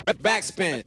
Backspin.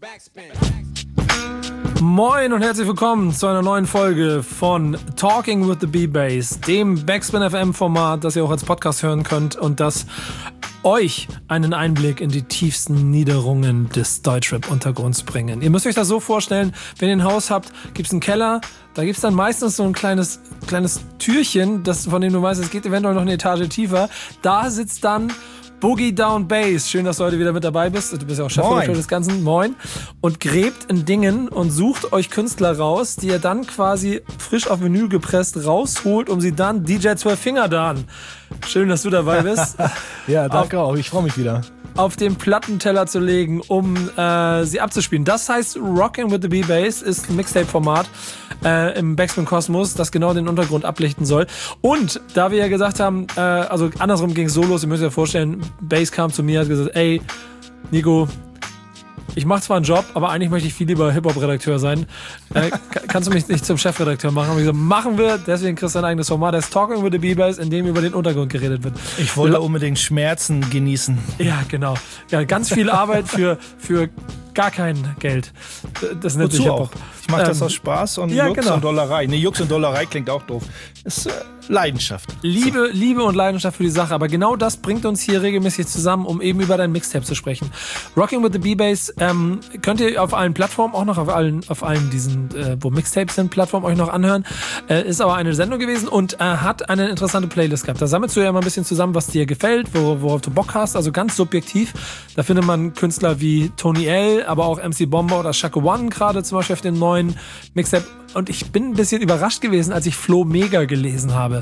Moin und herzlich willkommen zu einer neuen Folge von Talking with the B-Bass, dem Backspin FM Format, das ihr auch als Podcast hören könnt und das euch einen Einblick in die tiefsten Niederungen des Deutschrap-Untergrunds bringen. Ihr müsst euch das so vorstellen, wenn ihr ein Haus habt, gibt's einen Keller, da gibt's dann meistens so ein kleines Türchen, von dem du weißt, es geht eventuell noch eine Etage tiefer. Da sitzt dann Boogie Down Bass. Schön, dass du heute wieder mit dabei bist. Du bist ja auch Chefredakteur des Ganzen. Moin. Und gräbt in Dingen und sucht euch Künstler raus, die ihr dann quasi frisch auf Vinyl gepresst rausholt, um sie dann DJ 12 Finger Dan. Schön, dass du dabei bist. Ja, danke auch. Ich freue mich wieder. Auf den Plattenteller zu legen, um sie abzuspielen. Das heißt, Rockin' with the B-Bass ist ein Mixtape-Format im Backspin-Kosmos, das genau den Untergrund ablichten soll. Und da wir ja gesagt haben, also andersrum ging es so los, ihr müsst euch vorstellen, Bass kam zu mir und hat gesagt, ey, Nico, ich mache zwar einen Job, aber eigentlich möchte ich viel lieber Hip-Hop-Redakteur sein. Kannst du mich nicht zum Chefredakteur machen? Und ich gesagt, machen wir, deswegen kriegst du ein eigenes Format, das ist Talking with the B-Bass, in dem über den Untergrund geredet wird. Ich wollte unbedingt Schmerzen genießen. Ja, genau. Ja, ganz viel Arbeit für gar kein Geld. Das nennt sich Hip-Hop. Ich mache das aus Spaß und ja, Jux genau. und Dollerei. Ne, Jux und Dollerei klingt auch doof. Das ist Leidenschaft. Liebe und Leidenschaft für die Sache. Aber genau das bringt uns hier regelmäßig zusammen, um eben über dein Mixtape zu sprechen. Rocking with the B-Bass könnt ihr auf allen Plattformen, auch noch auf allen diesen, wo Mixtapes sind, Plattformen euch noch anhören. Ist aber eine Sendung gewesen und hat eine interessante Playlist gehabt. Da sammelst du ja mal ein bisschen zusammen, was dir gefällt, worauf du Bock hast. Also ganz subjektiv. Da findet man Künstler wie Tony L, aber auch MC Bomber oder Shaka One gerade zum Beispiel auf dem neuen Mixtape. Und ich bin ein bisschen überrascht gewesen, als ich Flo Mega gelesen habe.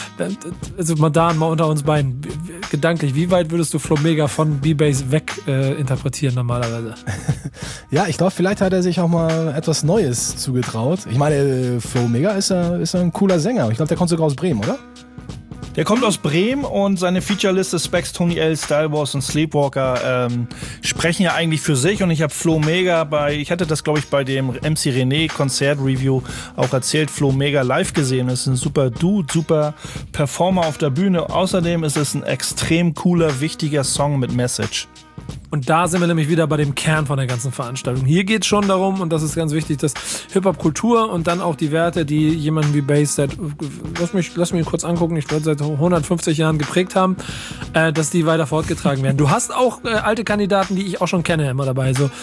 Also mal unter uns beiden. Gedanklich, wie weit würdest du Flo Mega von B-Bass weg interpretieren normalerweise? Ja, ich glaube, vielleicht hat er sich auch mal etwas Neues zugetraut. Ich meine, Flo Mega ist ein cooler Sänger. Ich glaube, der kommt sogar aus Bremen, oder? Der kommt aus Bremen und seine Featureliste Specs, Tony L, Style Wars und Sleepwalker sprechen ja eigentlich für sich. Und ich habe Flo Mega ich hatte das glaube ich bei dem MC René Konzert-Review auch erzählt, Flo Mega live gesehen. Das ist ein super Dude, super Performer auf der Bühne. Außerdem ist es ein extrem cooler, wichtiger Song mit Message. Und da sind wir nämlich wieder bei dem Kern von der ganzen Veranstaltung. Hier geht es schon darum, und das ist ganz wichtig, dass Hip-Hop-Kultur und dann auch die Werte, die jemanden wie Bass lass mich kurz angucken, ich glaube seit 150 Jahren geprägt haben, dass die weiter fortgetragen werden. Du hast auch alte Kandidaten, die ich auch schon kenne, immer dabei. So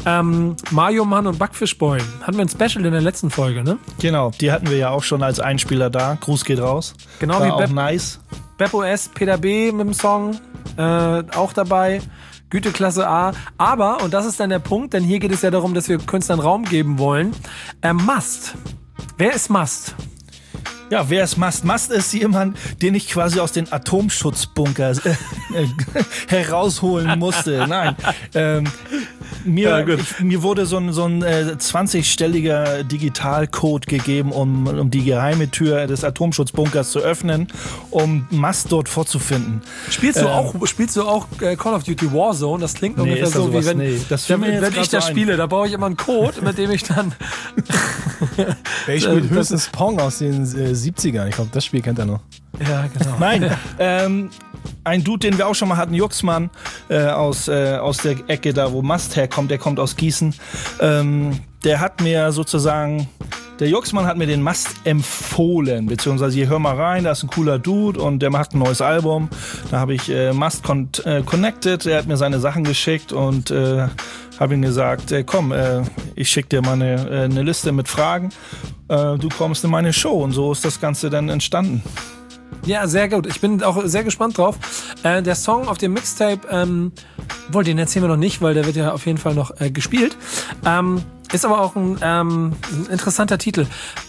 Mario Mann und Backfish Boy. Hatten wir ein Special in der letzten Folge, ne? Genau, die hatten wir ja auch schon als Einspieler da. Gruß geht raus. Genau, war wie auch nice. Beppo S, Peter B mit dem Song auch dabei. Güteklasse A. Aber, und das ist dann der Punkt, denn hier geht es ja darum, dass wir Künstlern Raum geben wollen. Must. Wer ist Must? Ja, wer ist Must? Must ist jemand, den ich quasi aus den Atomschutzbunker herausholen musste. Nein. Mir wurde so ein 20-stelliger Digitalcode gegeben, um die geheime Tür des Atomschutzbunkers zu öffnen, um Must dort vorzufinden. Spielst du auch Call of Duty Warzone? Das klingt ungefähr so, wie wenn ich das spiele. Da brauche ich immer einen Code, mit dem ich dann... Ich spiele höchstens Pong aus den 70ern. Ich glaube, das Spiel kennt er noch. Ja, genau. Nein, ein Dude, den wir auch schon mal hatten, Juxmann, aus der Ecke da, wo Must herkommt, der kommt aus Gießen. Der hat mir sozusagen, der Juxmann hat mir den Must empfohlen, beziehungsweise hier hör mal rein, da ist ein cooler Dude und der macht ein neues Album. Da habe ich Must connected, er hat mir seine Sachen geschickt und habe ihm gesagt, komm, ich schicke dir mal eine Liste mit Fragen, du kommst in meine Show und so ist das Ganze dann entstanden. Ja, sehr gut. Ich bin auch sehr gespannt drauf. Der Song auf dem Mixtape, den erzählen wir noch nicht, weil der wird ja auf jeden Fall noch gespielt. Ist aber auch ein interessanter Titel.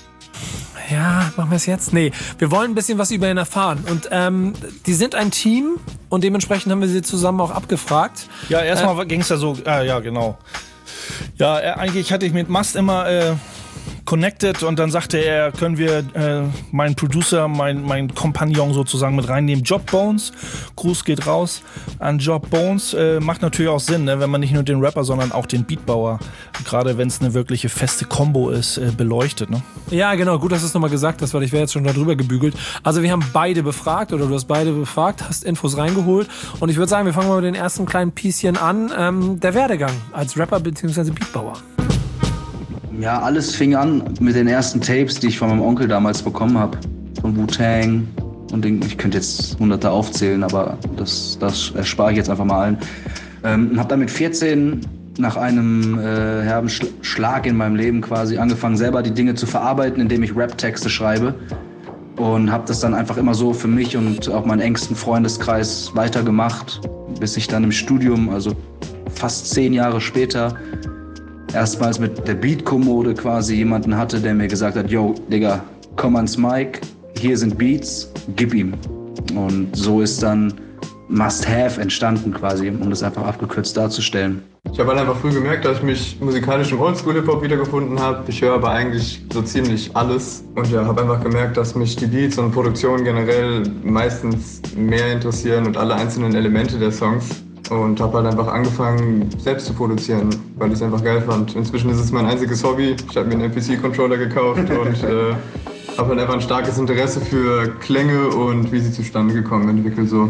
Ja, machen wir es jetzt? Nee, wir wollen ein bisschen was über ihn erfahren. Und die sind ein Team und dementsprechend haben wir sie zusammen auch abgefragt. Ja, erstmal ging es ja so, ja genau. Ja, eigentlich hatte ich mit Must immer connected und dann sagte er, können wir meinen Producer, mein Kompagnon sozusagen mit reinnehmen, Job Bones. Gruß geht raus an Job Bones. Macht natürlich auch Sinn, ne, wenn man nicht nur den Rapper, sondern auch den Beatbauer, gerade wenn es eine wirkliche feste Combo ist, beleuchtet. Ne? Ja, genau, gut, dass du es nochmal gesagt hast, weil ich wäre jetzt schon darüber gebügelt. Also wir haben beide befragt, oder du hast beide befragt, hast Infos reingeholt und ich würde sagen, wir fangen mal mit den ersten kleinen Pieschen an. Der Werdegang als Rapper bzw. Beatbauer. Ja, alles fing an mit den ersten Tapes, die ich von meinem Onkel damals bekommen habe. Von Wu-Tang und ich könnte jetzt Hunderte aufzählen, aber das erspare ich jetzt einfach mal allen. Habe dann mit 14 nach einem herben Schlag in meinem Leben quasi angefangen, selber die Dinge zu verarbeiten, indem ich Rap-Texte schreibe. Und habe das dann einfach immer so für mich und auch meinen engsten Freundeskreis weitergemacht, bis ich dann im Studium, also fast 10 Jahre später, erstmals mit der Beat-Kommode quasi jemanden hatte, der mir gesagt hat, yo, Digga, komm ans Mic, hier sind Beats, gib ihm. Und so ist dann Must Have entstanden quasi, um das einfach abgekürzt darzustellen. Ich habe halt einfach früh gemerkt, dass ich mich musikalisch im Oldschool-Hip-Hop wiedergefunden habe. Ich höre aber eigentlich so ziemlich alles und ja, habe einfach gemerkt, dass mich die Beats und Produktion generell meistens mehr interessieren und alle einzelnen Elemente der Songs. Und habe halt einfach angefangen, selbst zu produzieren, weil ich es einfach geil fand. Inzwischen ist es mein einziges Hobby. Ich habe mir einen MPC-Controller gekauft und habe halt einfach ein starkes Interesse für Klänge und wie sie zustande gekommen entwickelt. So.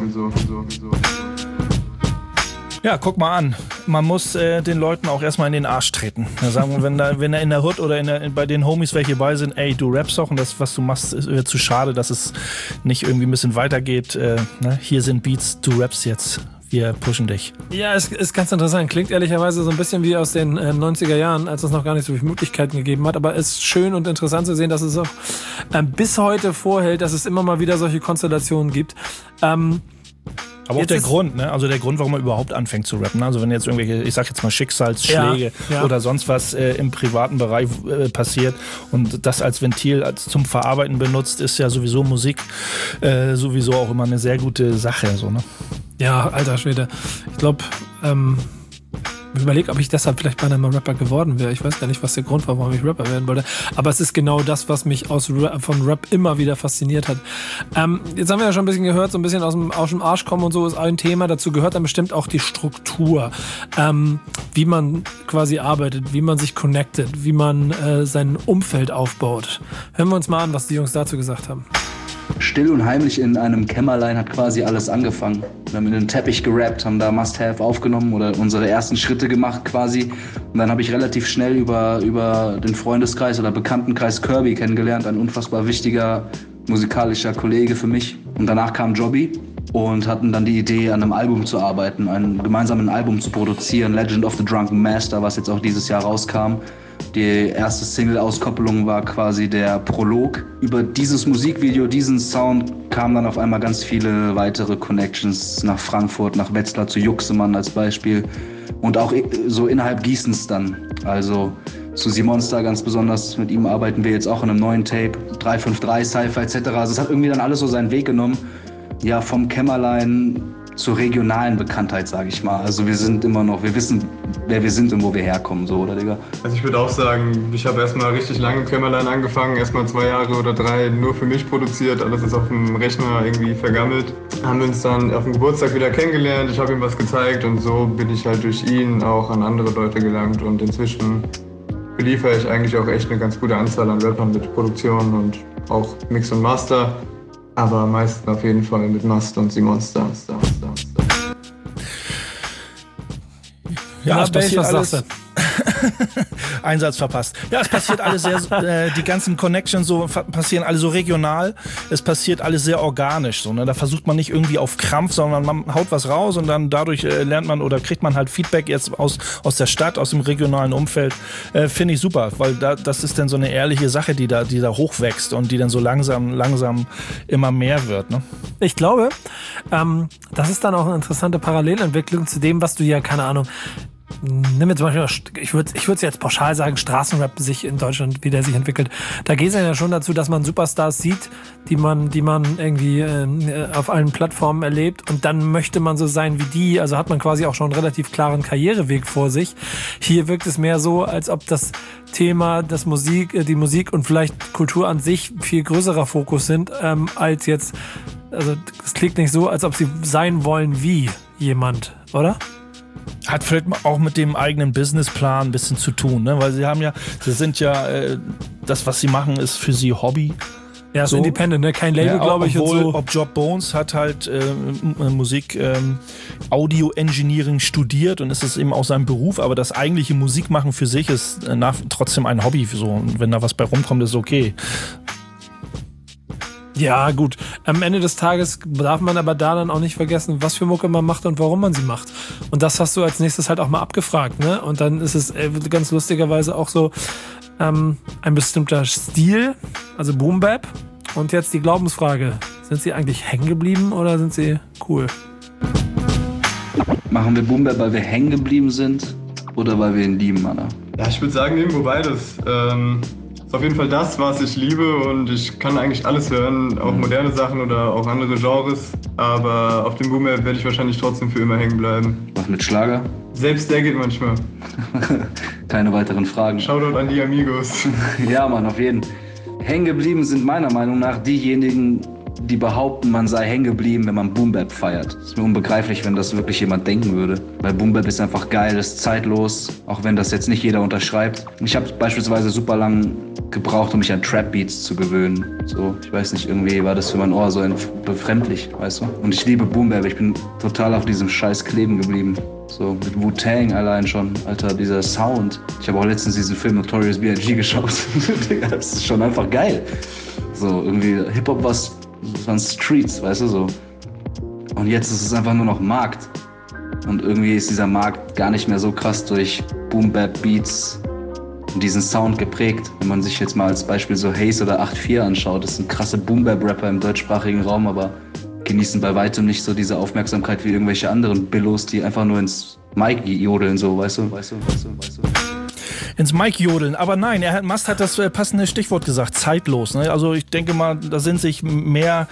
Ja, guck mal an. Man muss den Leuten auch erstmal in den Arsch treten. Da sagen wir, wenn er in der Hood oder bei den Homies welche bei sind, ey, du rappst doch und das, was du machst, ist zu schade, dass es nicht irgendwie ein bisschen weitergeht. Ne? Hier sind Beats, du rappst jetzt. Wir pushen dich. Ja, es ist ganz interessant. Klingt ehrlicherweise so ein bisschen wie aus den 90er Jahren, als es noch gar nicht so viele Möglichkeiten gegeben hat. Aber es ist schön und interessant zu sehen, dass es auch bis heute vorhält, dass es immer mal wieder solche Konstellationen gibt. Aber auch der Grund, ne? Also der Grund, warum man überhaupt anfängt zu rappen. Also wenn jetzt irgendwelche, ich sag jetzt mal Schicksalsschläge oder sonst was im privaten Bereich passiert und das als Ventil zum Verarbeiten benutzt, ist ja sowieso Musik sowieso auch immer eine sehr gute Sache. So, ne? Ja, alter Schwede. Ich glaube, ich überlege, ob ich deshalb vielleicht beinahe mal Rapper geworden wäre. Ich weiß gar nicht, was der Grund war, warum ich Rapper werden wollte. Aber es ist genau das, was mich von Rap immer wieder fasziniert hat. Jetzt haben wir ja schon ein bisschen gehört, so ein bisschen aus dem Arsch kommen und so ist ein Thema. Dazu gehört dann bestimmt auch die Struktur. Wie man quasi arbeitet, wie man sich connectet, wie man sein Umfeld aufbaut. Hören wir uns mal an, was die Jungs dazu gesagt haben. Still und heimlich in einem Kämmerlein hat quasi alles angefangen. Wir haben in den Teppich gerappt, haben da Must Have aufgenommen oder unsere ersten Schritte gemacht quasi. Und dann habe ich relativ schnell über den Freundeskreis oder Bekanntenkreis Kirby kennengelernt, ein unfassbar wichtiger musikalischer Kollege für mich. Und danach kam Jobby und hatten dann die Idee, an einem Album zu arbeiten, ein gemeinsames Album zu produzieren, Legend of the Drunken Master, was jetzt auch dieses Jahr rauskam. Die erste Single-Auskopplung war quasi der Prolog. Über dieses Musikvideo, diesen Sound kamen dann auf einmal ganz viele weitere Connections nach Frankfurt, nach Wetzlar zu Juxemann als Beispiel. Und auch so innerhalb Gießens dann. Also zu Simonster ganz besonders, mit ihm arbeiten wir jetzt auch an einem neuen Tape, 353, Cypher etc. Also es hat irgendwie dann alles so seinen Weg genommen. Ja, vom Kämmerlein zur regionalen Bekanntheit, sage ich mal. Also wir sind immer noch, wir wissen, wer wir sind und wo wir herkommen, so, oder Digga? Also ich würde auch sagen, ich habe erstmal richtig lange im Kämmerlein angefangen, erstmal 2 Jahre oder 3 nur für mich produziert, alles ist auf dem Rechner irgendwie vergammelt. Haben wir uns dann auf dem Geburtstag wieder kennengelernt, ich habe ihm was gezeigt und so bin ich halt durch ihn auch an andere Leute gelangt und inzwischen beliefere ich eigentlich auch echt eine ganz gute Anzahl an Rappern mit Produktion und auch Mix und Master. Aber am meisten auf jeden Fall mit Master und Simonster. Ja, es passiert alles. Einsatz verpasst. Ja, es passiert alles sehr, die ganzen Connections so passieren alle so regional. Es passiert alles sehr organisch. So, ne? Da versucht man nicht irgendwie auf Krampf, sondern man haut was raus und dann dadurch lernt man oder kriegt man halt Feedback jetzt aus der Stadt, aus dem regionalen Umfeld. Finde ich super, weil das ist dann so eine ehrliche Sache, die da hochwächst und die dann so langsam immer mehr wird. Ne? Ich glaube, das ist dann auch eine interessante Parallelentwicklung zu dem, was du ja, keine Ahnung, nimm jetzt zum Beispiel, ich würde jetzt pauschal sagen, Straßenrap sich in Deutschland, wie der sich entwickelt. Da geht es ja schon dazu, dass man Superstars sieht, die man irgendwie auf allen Plattformen erlebt und dann möchte man so sein wie die. Also hat man quasi auch schon einen relativ klaren Karriereweg vor sich. Hier wirkt es mehr so, als ob das Thema, die Musik und vielleicht Kultur an sich viel größerer Fokus sind, als jetzt, also es klingt nicht so, als ob sie sein wollen wie jemand, oder? Hat vielleicht auch mit dem eigenen Businessplan ein bisschen zu tun, ne? Weil sie sind ja, das, was sie machen, ist für sie Hobby. Ja, ist so independent, ne? Kein Label, glaube ich. Obwohl, und so. Ob Job Bones hat halt Musik, Audio Engineering studiert und ist es eben auch sein Beruf, aber das eigentliche Musikmachen für sich ist trotzdem ein Hobby. So. Und wenn da was bei rumkommt, ist okay. Ja, gut. Am Ende des Tages darf man aber da dann auch nicht vergessen, was für Mucke man macht und warum man sie macht. Und das hast du als nächstes halt auch mal abgefragt, ne? Und dann ist es ganz lustigerweise auch so ein bestimmter Stil, also Boom Bap. Und jetzt die Glaubensfrage. Sind sie eigentlich hängen geblieben oder sind sie cool? Machen wir Boom Bap, weil wir hängen geblieben sind oder weil wir ihn lieben, Anna? Ja, ich würde sagen, irgendwo beides. Ist auf jeden Fall das, was ich liebe und ich kann eigentlich alles hören, auch moderne Sachen oder auch andere Genres, aber auf dem Boom Bap werde ich wahrscheinlich trotzdem für immer hängen bleiben. Was mit Schlager? Selbst der geht manchmal. Keine weiteren Fragen. Shoutout an die Amigos. Ja, Mann, auf jeden Fall. Hängen geblieben sind meiner Meinung nach diejenigen, die behaupten, man sei hängen geblieben, wenn man Boom Bap feiert. Das ist mir unbegreiflich, wenn das wirklich jemand denken würde. Weil Boom Bap ist einfach geil, ist zeitlos, auch wenn das jetzt nicht jeder unterschreibt. Ich habe beispielsweise super lang gebraucht, um mich an Trap-Beats zu gewöhnen. So, ich weiß nicht, irgendwie war das für mein Ohr so befremdlich, weißt du? Und ich liebe Boom Bap, ich bin total auf diesem Scheiß kleben geblieben. So, mit Wu-Tang allein schon, Alter, dieser Sound. Ich habe auch letztens diesen Film Notorious B.I.G. geschaut. Das ist schon einfach geil. So, irgendwie Hip-Hop waren Streets, weißt du, so. Und jetzt ist es einfach nur noch Markt. Und irgendwie ist dieser Markt gar nicht mehr so krass durch Boom-Bap-Beats und diesen Sound geprägt. Wenn man sich jetzt mal als Beispiel so Haze oder 8-4 anschaut, das sind krasse Boom-Bap-Rapper im deutschsprachigen Raum, aber genießen bei weitem nicht so diese Aufmerksamkeit wie irgendwelche anderen Billos, die einfach nur ins Mic jodeln, so, weißt du. Ins Mic jodeln. Aber nein, Mast hat das passende Stichwort gesagt, zeitlos. Ne? Also ich denke mal, da sind sich mehr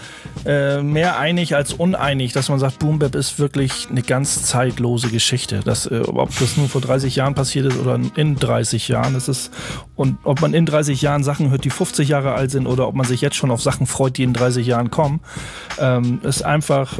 einig als uneinig, dass man sagt, Boom Bap ist wirklich eine ganz zeitlose Geschichte. Ob das nur vor 30 Jahren passiert ist oder in 30 Jahren. Und ob man in 30 Jahren Sachen hört, die 50 Jahre alt sind oder ob man sich jetzt schon auf Sachen freut, die in 30 Jahren kommen, ist einfach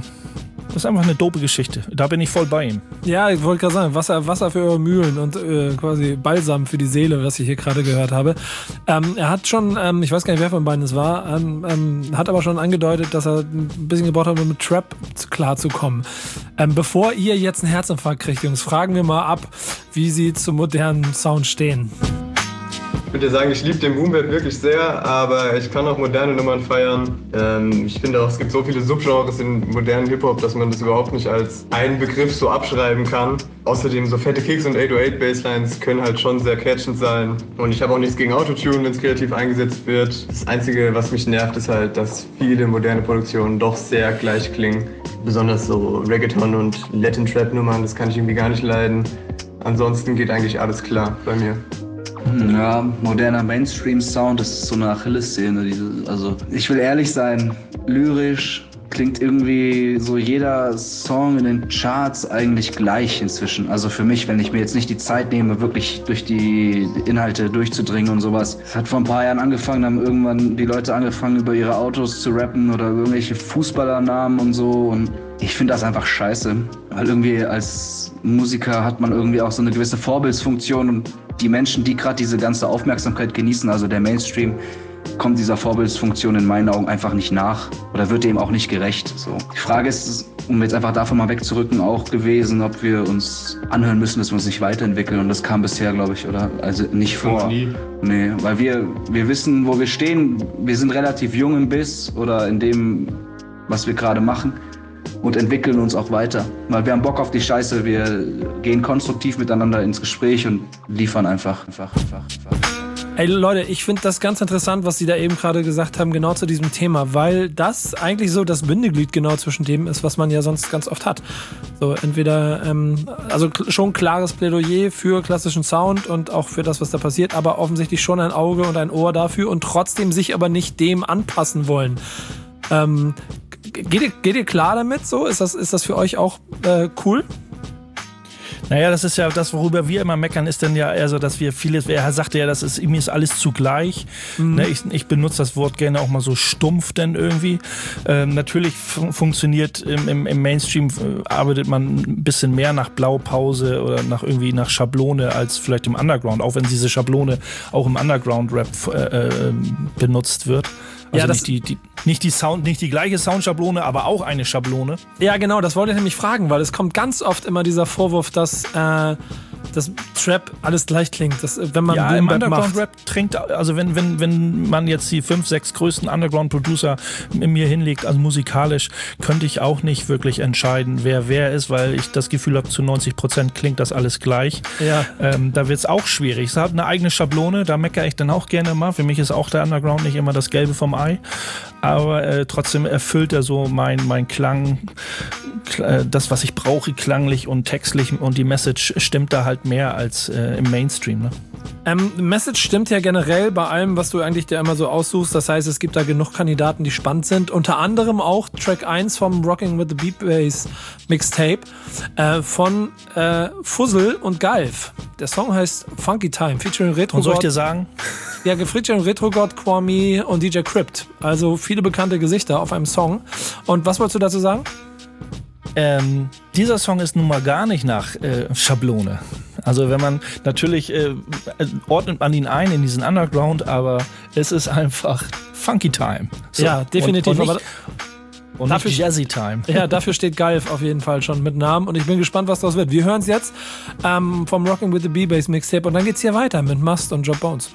eine dope Geschichte. Da bin ich voll bei ihm. Ja, ich wollte gerade sagen, Wasser für eure Mühlen und quasi Balsam für die Seele, was ich hier gerade gehört habe. Er hat schon, ich weiß gar nicht, wer von beiden es war, hat aber schon angedeutet, dass er ein bisschen gebraucht hat, um mit Trap klarzukommen. Bevor ihr jetzt einen Herzinfarkt kriegt, Jungs, fragen wir mal ab, wie sie zum modernen Sound stehen. Ich würde sagen, ich liebe den Boom Bap wirklich sehr, aber ich kann auch moderne Nummern feiern. Ich finde auch, es gibt so viele Subgenres in modernen Hip-Hop, dass man das überhaupt nicht als einen Begriff so abschreiben kann. Außerdem so fette Kicks und 808-Basslines können halt schon sehr catchend sein. Und ich habe auch nichts gegen Autotune, wenn es kreativ eingesetzt wird. Das Einzige, was mich nervt, ist halt, dass viele moderne Produktionen doch sehr gleich klingen. Besonders so Reggaeton und Latin-Trap-Nummern, das kann ich irgendwie gar nicht leiden. Ansonsten geht eigentlich alles klar bei mir. Ja, moderner Mainstream-Sound, das ist so eine Achillessehne. Also, ich will ehrlich sein, lyrisch klingt irgendwie so jeder Song in den Charts eigentlich gleich inzwischen. Also für mich, wenn ich mir jetzt nicht die Zeit nehme, wirklich durch die Inhalte durchzudringen und sowas. Es hat vor ein paar Jahren angefangen, haben irgendwann die Leute angefangen, über ihre Autos zu rappen oder irgendwelche Fußballernamen und so. Und ich finde das einfach scheiße, weil irgendwie als Musiker hat man irgendwie auch so eine gewisse Vorbildsfunktion und die Menschen, die gerade diese ganze Aufmerksamkeit genießen, also der Mainstream, kommt dieser Vorbildsfunktion in meinen Augen einfach nicht nach oder wird dem auch nicht gerecht. So. Die Frage ist, um jetzt einfach davon mal wegzurücken, auch gewesen, ob wir uns anhören müssen, dass wir uns nicht weiterentwickeln. Und das kam bisher, glaube ich, also nicht vor. Nee, weil wir wissen, wo wir stehen. Wir sind relativ jung im Biss oder in dem, was wir gerade machen. Und entwickeln uns auch weiter. Weil wir haben Bock auf die Scheiße, wir gehen konstruktiv miteinander ins Gespräch und liefern einfach. Ey Leute, ich finde das ganz interessant, was Sie da eben gerade gesagt haben, genau zu diesem Thema, weil das eigentlich so das Bindeglied genau zwischen dem ist, was man ja sonst ganz oft hat. So entweder, also schon klares Plädoyer für klassischen Sound und auch für das, was da passiert, aber offensichtlich schon ein Auge und ein Ohr dafür und trotzdem sich aber nicht dem anpassen wollen. Geht ihr klar damit so? Ist das für euch auch cool? Naja, das ist ja das, worüber wir immer meckern, ist dann ja eher so, dass wir vieles, er sagte ja, mir ist alles zugleich. Ne, ich benutze das Wort gerne auch mal so stumpf denn irgendwie. Natürlich funktioniert im Mainstream, arbeitet man ein bisschen mehr nach Blaupause oder nach Schablone als vielleicht im Underground, auch wenn diese Schablone auch im Underground-Rap benutzt wird. Also ja, nicht die gleiche Soundschablone, aber auch eine Schablone. Ja, genau, das wollte ich nämlich fragen, weil es kommt ganz oft immer dieser Vorwurf, dass Trap alles gleich klingt. Wenn man ja, im Underground-Rap trinkt, also wenn man jetzt die 5, 6 größten Underground-Producer in mir hinlegt, also musikalisch, könnte ich auch nicht wirklich entscheiden, wer ist, weil ich das Gefühl habe, zu 90% klingt das alles gleich. Ja. Da wird es auch schwierig. Es hat eine eigene Schablone, da meckere ich dann auch gerne mal. Für mich ist auch der Underground nicht immer das Gelbe vom Ei, aber trotzdem erfüllt er so mein Klang, das, was ich brauche, klanglich und textlich, und die Message stimmt da halt mehr als im Mainstream. Ne? Message stimmt ja generell bei allem, was du eigentlich dir immer so aussuchst. Das heißt, es gibt da genug Kandidaten, die spannend sind. Unter anderem auch Track 1 vom Rocking with the Beat Bass Mixtape von Fuzzle und Galf. Der Song heißt Funky Time, featuring Retro. Und soll ich dir sagen? Ja, featuring Retro God, Kwame und DJ Crypt. Also viele bekannte Gesichter auf einem Song. Und was wolltest du dazu sagen? Dieser Song ist nun mal gar nicht nach Schablone. Also wenn man natürlich ordnet man ihn ein in diesen Underground, aber es ist einfach Funky Time. So. Ja, definitiv. Und dafür nicht Jazzy Time. Ja, dafür steht Galf auf jeden Fall schon mit Namen und ich bin gespannt, was daraus wird. Wir hören es jetzt vom Rocking with the B-Bass Mixtape und dann geht's hier weiter mit Must und Job Bones.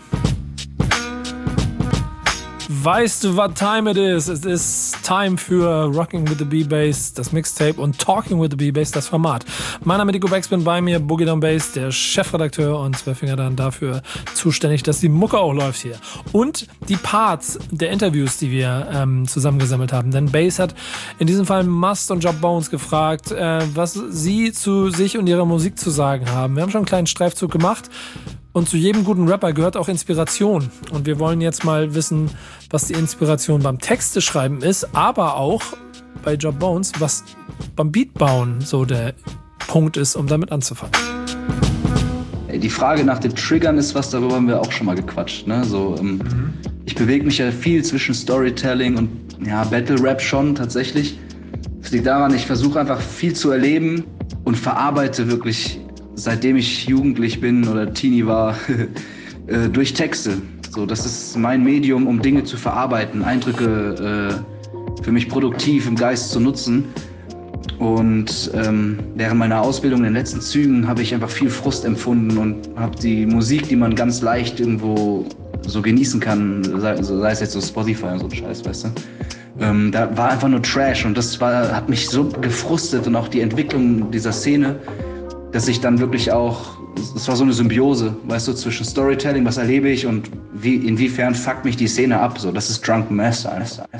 Weißt du, was time it is? Es ist Time für Rocking with the B-Bass, das Mixtape, und Talking with the B-Bass, das Format. Mein Name ist Nico Backspin, bei mir Boogie Down Bass, der Chefredakteur, und Zwölffinger dann dafür zuständig, dass die Mucke auch läuft hier. Und die Parts der Interviews, die wir zusammengesammelt haben. Denn Bass hat in diesem Fall Must und Job Bones gefragt, was sie zu sich und ihrer Musik zu sagen haben. Wir haben schon einen kleinen Streifzug gemacht. Und zu jedem guten Rapper gehört auch Inspiration. Und wir wollen jetzt mal wissen, was die Inspiration beim Texteschreiben ist, aber auch bei Job Bones, was beim Beatbauen so der Punkt ist, um damit anzufangen. Die Frage nach den Triggern ist was, darüber haben wir auch schon mal gequatscht. Ne? So, ich bewege mich ja viel zwischen Storytelling und Battle-Rap schon tatsächlich. Das liegt daran, ich versuche einfach viel zu erleben und verarbeite wirklich, seitdem ich jugendlich bin oder Teenie war, durch Texte. So, das ist mein Medium, um Dinge zu verarbeiten, Eindrücke für mich produktiv im Geist zu nutzen. Und während meiner Ausbildung in den letzten Zügen habe ich einfach viel Frust empfunden und habe die Musik, die man ganz leicht irgendwo so genießen kann, sei es jetzt so Spotify und so ein Scheiß, weißt du, da war einfach nur Trash und hat mich so gefrustet, und auch die Entwicklung dieser Szene, dass ich dann wirklich auch, es war so eine Symbiose, weißt du, zwischen Storytelling, was erlebe ich, und inwiefern fuckt mich die Szene ab, so, das ist Drunken Master.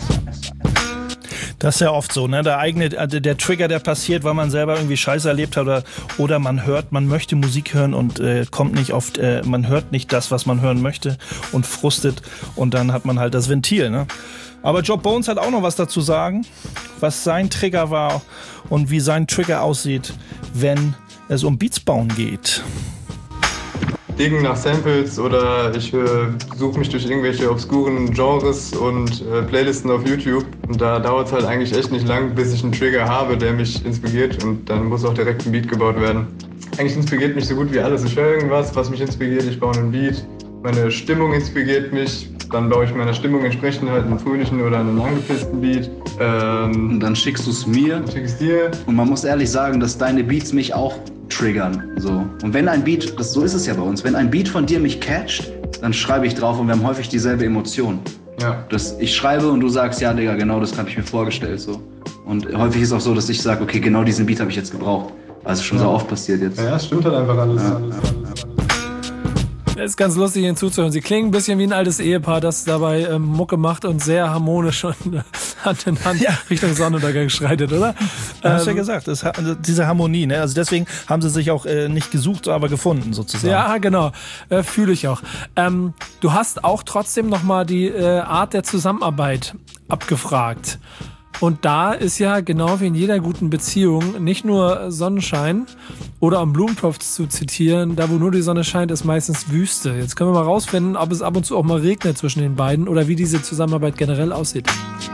Das ist ja oft so, ne? Der Trigger, der passiert, weil man selber irgendwie Scheiße erlebt hat oder man möchte Musik hören und kommt nicht oft, man hört nicht das, was man hören möchte, und frustet, und dann hat man halt das Ventil, ne? Aber Job Bones hat auch noch was dazu sagen, was sein Trigger war und wie sein Trigger aussieht, wenn es um Beats bauen geht. Diggen nach Samples, oder ich suche mich durch irgendwelche obskuren Genres und Playlisten auf YouTube, und da dauert es halt eigentlich echt nicht lang, bis ich einen Trigger habe, der mich inspiriert, und dann muss auch direkt ein Beat gebaut werden. Eigentlich inspiriert mich so gut wie alles. Ich höre irgendwas, was mich inspiriert, ich baue einen Beat, meine Stimmung inspiriert mich, dann baue ich meiner Stimmung entsprechend halt einen fröhlichen oder einen angepissten Beat. Und dann schickst du es mir. Schick es dir. Und man muss ehrlich sagen, dass deine Beats mich auch triggern. So. Und wenn ein Beat, so ist es ja bei uns, wenn ein Beat von dir mich catcht, dann schreibe ich drauf, und wir haben häufig dieselbe Emotion. Ja. Ich schreibe und du sagst, ja Digga, genau das habe ich mir vorgestellt. So. Und häufig ist es auch so, dass ich sage, okay, genau diesen Beat habe ich jetzt gebraucht. Also schon so oft passiert jetzt. Ja, es stimmt halt einfach alles. Es ist ganz lustig, Ihnen zuzuhören. Sie klingen ein bisschen wie ein altes Ehepaar, das dabei Mucke macht und sehr harmonisch und Hand in Hand Richtung Sonnenuntergang schreitet, oder? Hast ja gesagt, diese Harmonie, ne? Also deswegen haben sie sich auch nicht gesucht, aber gefunden sozusagen. Ja, genau. Fühle ich auch. Du hast auch trotzdem nochmal die Art der Zusammenarbeit abgefragt. Und da ist ja genau wie in jeder guten Beziehung nicht nur Sonnenschein oder am Blumentopf zu zitieren, da wo nur die Sonne scheint, ist meistens Wüste. Jetzt können wir mal rausfinden, ob es ab und zu auch mal regnet zwischen den beiden oder wie diese Zusammenarbeit generell aussieht.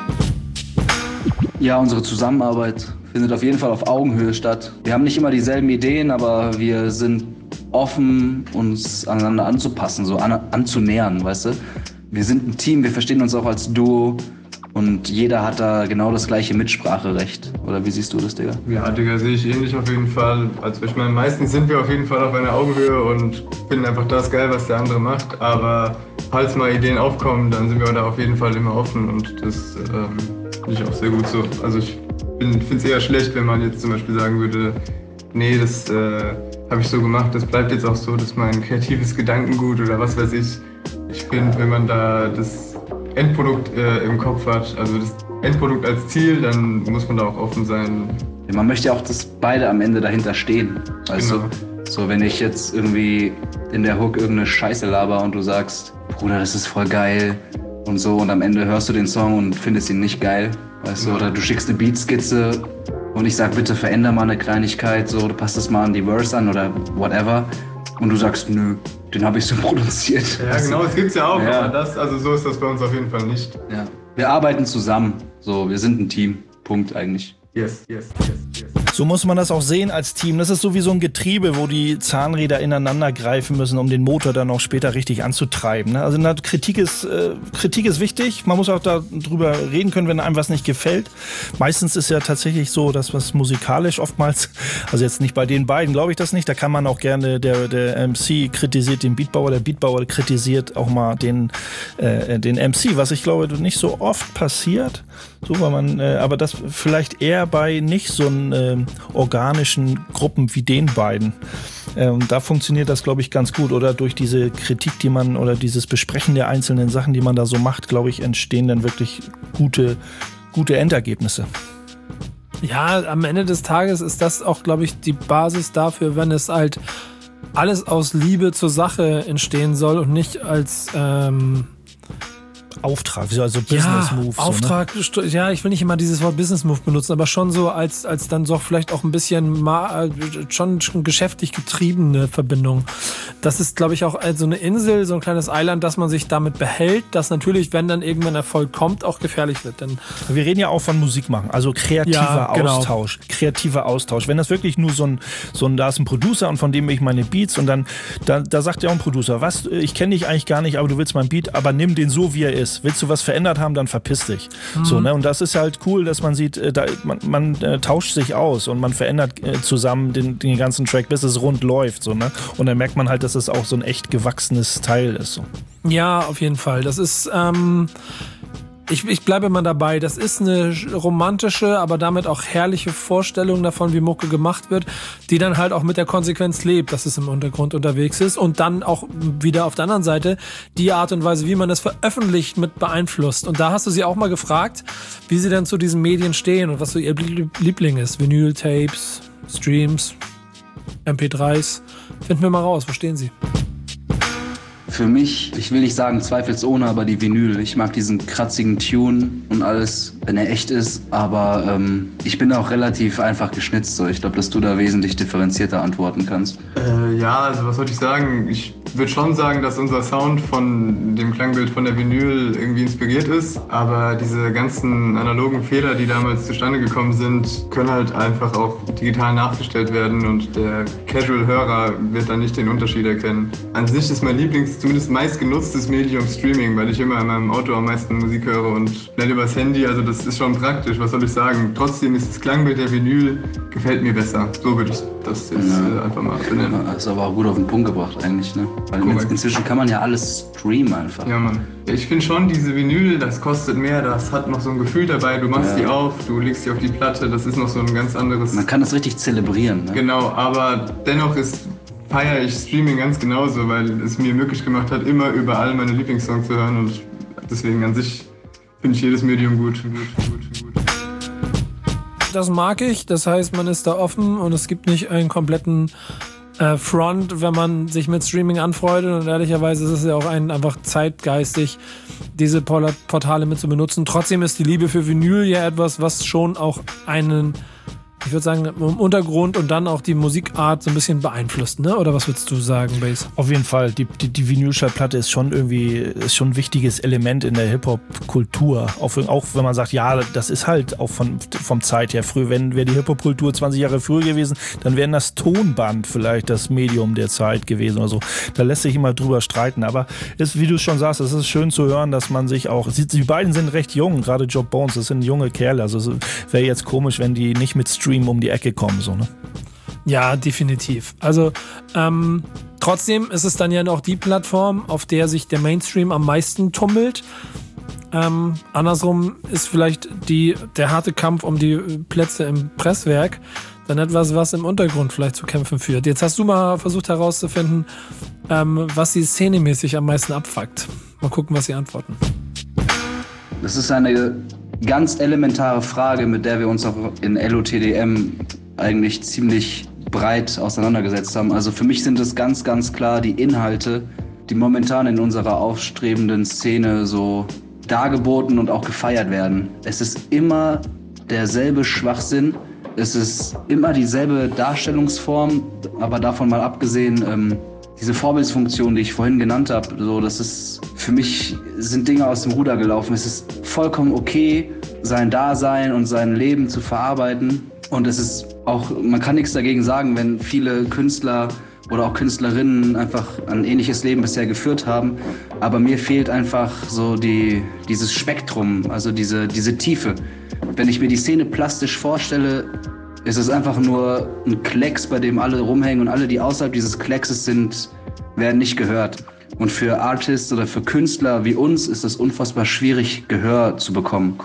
Ja, unsere Zusammenarbeit findet auf jeden Fall auf Augenhöhe statt. Wir haben nicht immer dieselben Ideen, aber wir sind offen, uns aneinander anzupassen, so anzunähern, weißt du? Wir sind ein Team, wir verstehen uns auch als Duo. Und jeder hat da genau das gleiche Mitspracherecht. Oder wie siehst du das, Digga? Ja, Digga, sehe ich ähnlich auf jeden Fall. Also ich meine, meistens sind wir auf jeden Fall auf einer Augenhöhe und finden einfach das geil, was der andere macht. Aber falls mal Ideen aufkommen, dann sind wir da auf jeden Fall immer offen und das finde ich auch sehr gut so. Also ich finde es eher schlecht, wenn man jetzt zum Beispiel sagen würde, nee, das habe ich so gemacht, das bleibt jetzt auch so, das ist mein kreatives Gedankengut oder was weiß ich. Ich finde, wenn man da das Endprodukt im Kopf hat, also das Endprodukt als Ziel, dann muss man da auch offen sein. Ja, man möchte ja auch, dass beide am Ende dahinter stehen. Weißt du? So, wenn ich jetzt irgendwie in der Hook irgendeine Scheiße laber und du sagst, Bruder, das ist voll geil und so, und am Ende hörst du den Song und findest ihn nicht geil, weißt du, oder du schickst eine Beatskizze und ich sag, bitte veränder mal eine Kleinigkeit, so, du passt das mal an die Verse an oder whatever. Und du sagst, nö, den habe ich so produziert. Ja, genau, das gibt's ja auch, aber so ist das bei uns auf jeden Fall nicht. Ja. Wir arbeiten zusammen, so, wir sind ein Team, Punkt eigentlich. Yes. So muss man das auch sehen als Team. Das ist so wie so ein Getriebe, wo die Zahnräder ineinander greifen müssen, um den Motor dann auch später richtig anzutreiben. Also Kritik ist wichtig. Man muss auch darüber reden können, wenn einem was nicht gefällt. Meistens ist ja tatsächlich so, dass was musikalisch oftmals, also jetzt nicht bei den beiden, glaube ich das nicht. Da kann man auch gerne, der MC kritisiert den Beatbauer, der Beatbauer kritisiert auch mal den MC, was ich glaube nicht so oft passiert. So, weil man, aber das vielleicht eher bei nicht so organischen Gruppen wie den beiden. Da funktioniert das, glaube ich, ganz gut. Oder durch diese Kritik, die man, oder dieses Besprechen der einzelnen Sachen, die man da so macht, glaube ich, entstehen dann wirklich gute Endergebnisse. Ja, am Ende des Tages ist das auch, glaube ich, die Basis dafür, wenn es halt alles aus Liebe zur Sache entstehen soll und nicht als Auftrag, also Business Move. Auftrag, so, ne? Ja, ich will nicht immer dieses Wort Business Move benutzen, aber schon so als dann so vielleicht auch ein bisschen schon geschäftlich getriebene Verbindung. Das ist, glaube ich, auch so eine Insel, so ein kleines Eiland, dass man sich damit behält, dass natürlich, wenn dann irgendwann Erfolg kommt, auch gefährlich wird. Denn wir reden ja auch von Musik machen, also kreativer Austausch. Kreativer Austausch. Wenn das wirklich nur da ist ein Producer und von dem will ich meine Beats und dann da sagt ja auch ein Producer, was, ich kenne dich eigentlich gar nicht, aber du willst meinen Beat, aber nimm den so, wie er ist. Willst du was verändert haben, dann verpiss dich. So, ne? Und das ist halt cool, dass man sieht, man tauscht sich aus und man verändert zusammen den ganzen Track, bis es rund läuft. So, ne? Und dann merkt man halt, dass es auch so ein echt gewachsenes Teil ist. So. Ja, auf jeden Fall. Das ist Ich bleibe immer dabei, das ist eine romantische, aber damit auch herrliche Vorstellung davon, wie Mucke gemacht wird, die dann halt auch mit der Konsequenz lebt, dass es im Untergrund unterwegs ist und dann auch wieder auf der anderen Seite die Art und Weise, wie man es veröffentlicht, mit beeinflusst. Und da hast du sie auch mal gefragt, wie sie dann zu diesen Medien stehen und was so ihr Liebling ist. Vinyl-Tapes, Streams, MP3s. Finden wir mal raus, wo stehen sie? Für mich, ich will nicht sagen zweifelsohne, aber die Vinyl. Ich mag diesen kratzigen Tune und alles, wenn er echt ist. Aber ich bin auch relativ einfach geschnitzt. So. Ich glaube, dass du da wesentlich differenzierter antworten kannst. Ja, also was soll ich sagen? Ich würde schon sagen, dass unser Sound von dem Klangbild von der Vinyl irgendwie inspiriert ist. Aber diese ganzen analogen Fehler, die damals zustande gekommen sind, können halt einfach auch digital nachgestellt werden. Und der Casual-Hörer wird dann nicht den Unterschied erkennen. An sich ist mein zumindest meistgenutztes Medium Streaming, weil ich immer in meinem Auto am meisten Musik höre und schnell übers Handy, also das ist schon praktisch, was soll ich sagen. Trotzdem ist das Klangbild der Vinyl, gefällt mir besser. So würde ich das jetzt einfach mal benennen. Das ist aber auch gut auf den Punkt gebracht eigentlich, ne? Weil inzwischen kann man ja alles streamen einfach. Ja, Mann. Ich finde schon, diese Vinyl, das kostet mehr, das hat noch so ein Gefühl dabei, du machst die auf, du legst sie auf die Platte, das ist noch so ein ganz anderes... Man kann das richtig zelebrieren, ne? Genau, aber dennoch ist feiere ich Streaming ganz genauso, weil es mir möglich gemacht hat, immer überall meine Lieblingssongs zu hören und deswegen an sich finde ich jedes Medium gut. Das mag ich, das heißt, man ist da offen und es gibt nicht einen kompletten Front, wenn man sich mit Streaming anfreundet und ehrlicherweise ist es ja auch einfach zeitgeistig, diese Portale mit zu benutzen. Trotzdem ist die Liebe für Vinyl ja etwas, was schon auch einen, ich würde sagen, im Untergrund und dann auch die Musikart so ein bisschen beeinflusst, ne? Oder was würdest du sagen, Bass? Auf jeden Fall. Die Vinylschallplatte ist schon ein wichtiges Element in der Hip-Hop-Kultur. Auch wenn man sagt, ja, das ist halt auch vom Zeit her früh. Wäre die Hip-Hop-Kultur 20 Jahre früher gewesen, dann wäre das Tonband vielleicht das Medium der Zeit gewesen oder so. Da lässt sich immer drüber streiten. Aber ist, wie du schon sagst, es ist schön zu hören, dass man sich auch, die beiden sind recht jung, gerade Job Bones, das sind junge Kerle. Also es wäre jetzt komisch, wenn die nicht mit Stream um die Ecke kommen, so, ne? Ja, definitiv. Also trotzdem ist es dann ja noch die Plattform, auf der sich der Mainstream am meisten tummelt. Andersrum ist vielleicht der harte Kampf um die Plätze im Presswerk dann etwas, was im Untergrund vielleicht zu kämpfen führt. Jetzt hast du mal versucht herauszufinden, was sie szenemäßig am meisten abfuckt. Mal gucken, was sie antworten. Das ist eine ganz elementare Frage, mit der wir uns auch in LOTDM eigentlich ziemlich breit auseinandergesetzt haben. Also für mich sind es ganz, ganz klar die Inhalte, die momentan in unserer aufstrebenden Szene so dargeboten und auch gefeiert werden. Es ist immer derselbe Schwachsinn, es ist immer dieselbe Darstellungsform, aber davon mal abgesehen, diese Vorbildsfunktion, die ich vorhin genannt habe, so, das ist, für mich sind Dinge aus dem Ruder gelaufen. Es ist vollkommen okay, sein Dasein und sein Leben zu verarbeiten. Und es ist auch, man kann nichts dagegen sagen, wenn viele Künstler oder auch Künstlerinnen einfach ein ähnliches Leben bisher geführt haben. Aber mir fehlt einfach so dieses Spektrum, also diese Tiefe. Wenn ich mir die Szene plastisch vorstelle, ist es einfach nur ein Klecks, bei dem alle rumhängen und alle, die außerhalb dieses Kleckses sind, werden nicht gehört. Und für Artists oder für Künstler wie uns ist es unfassbar schwierig, Gehör zu bekommen.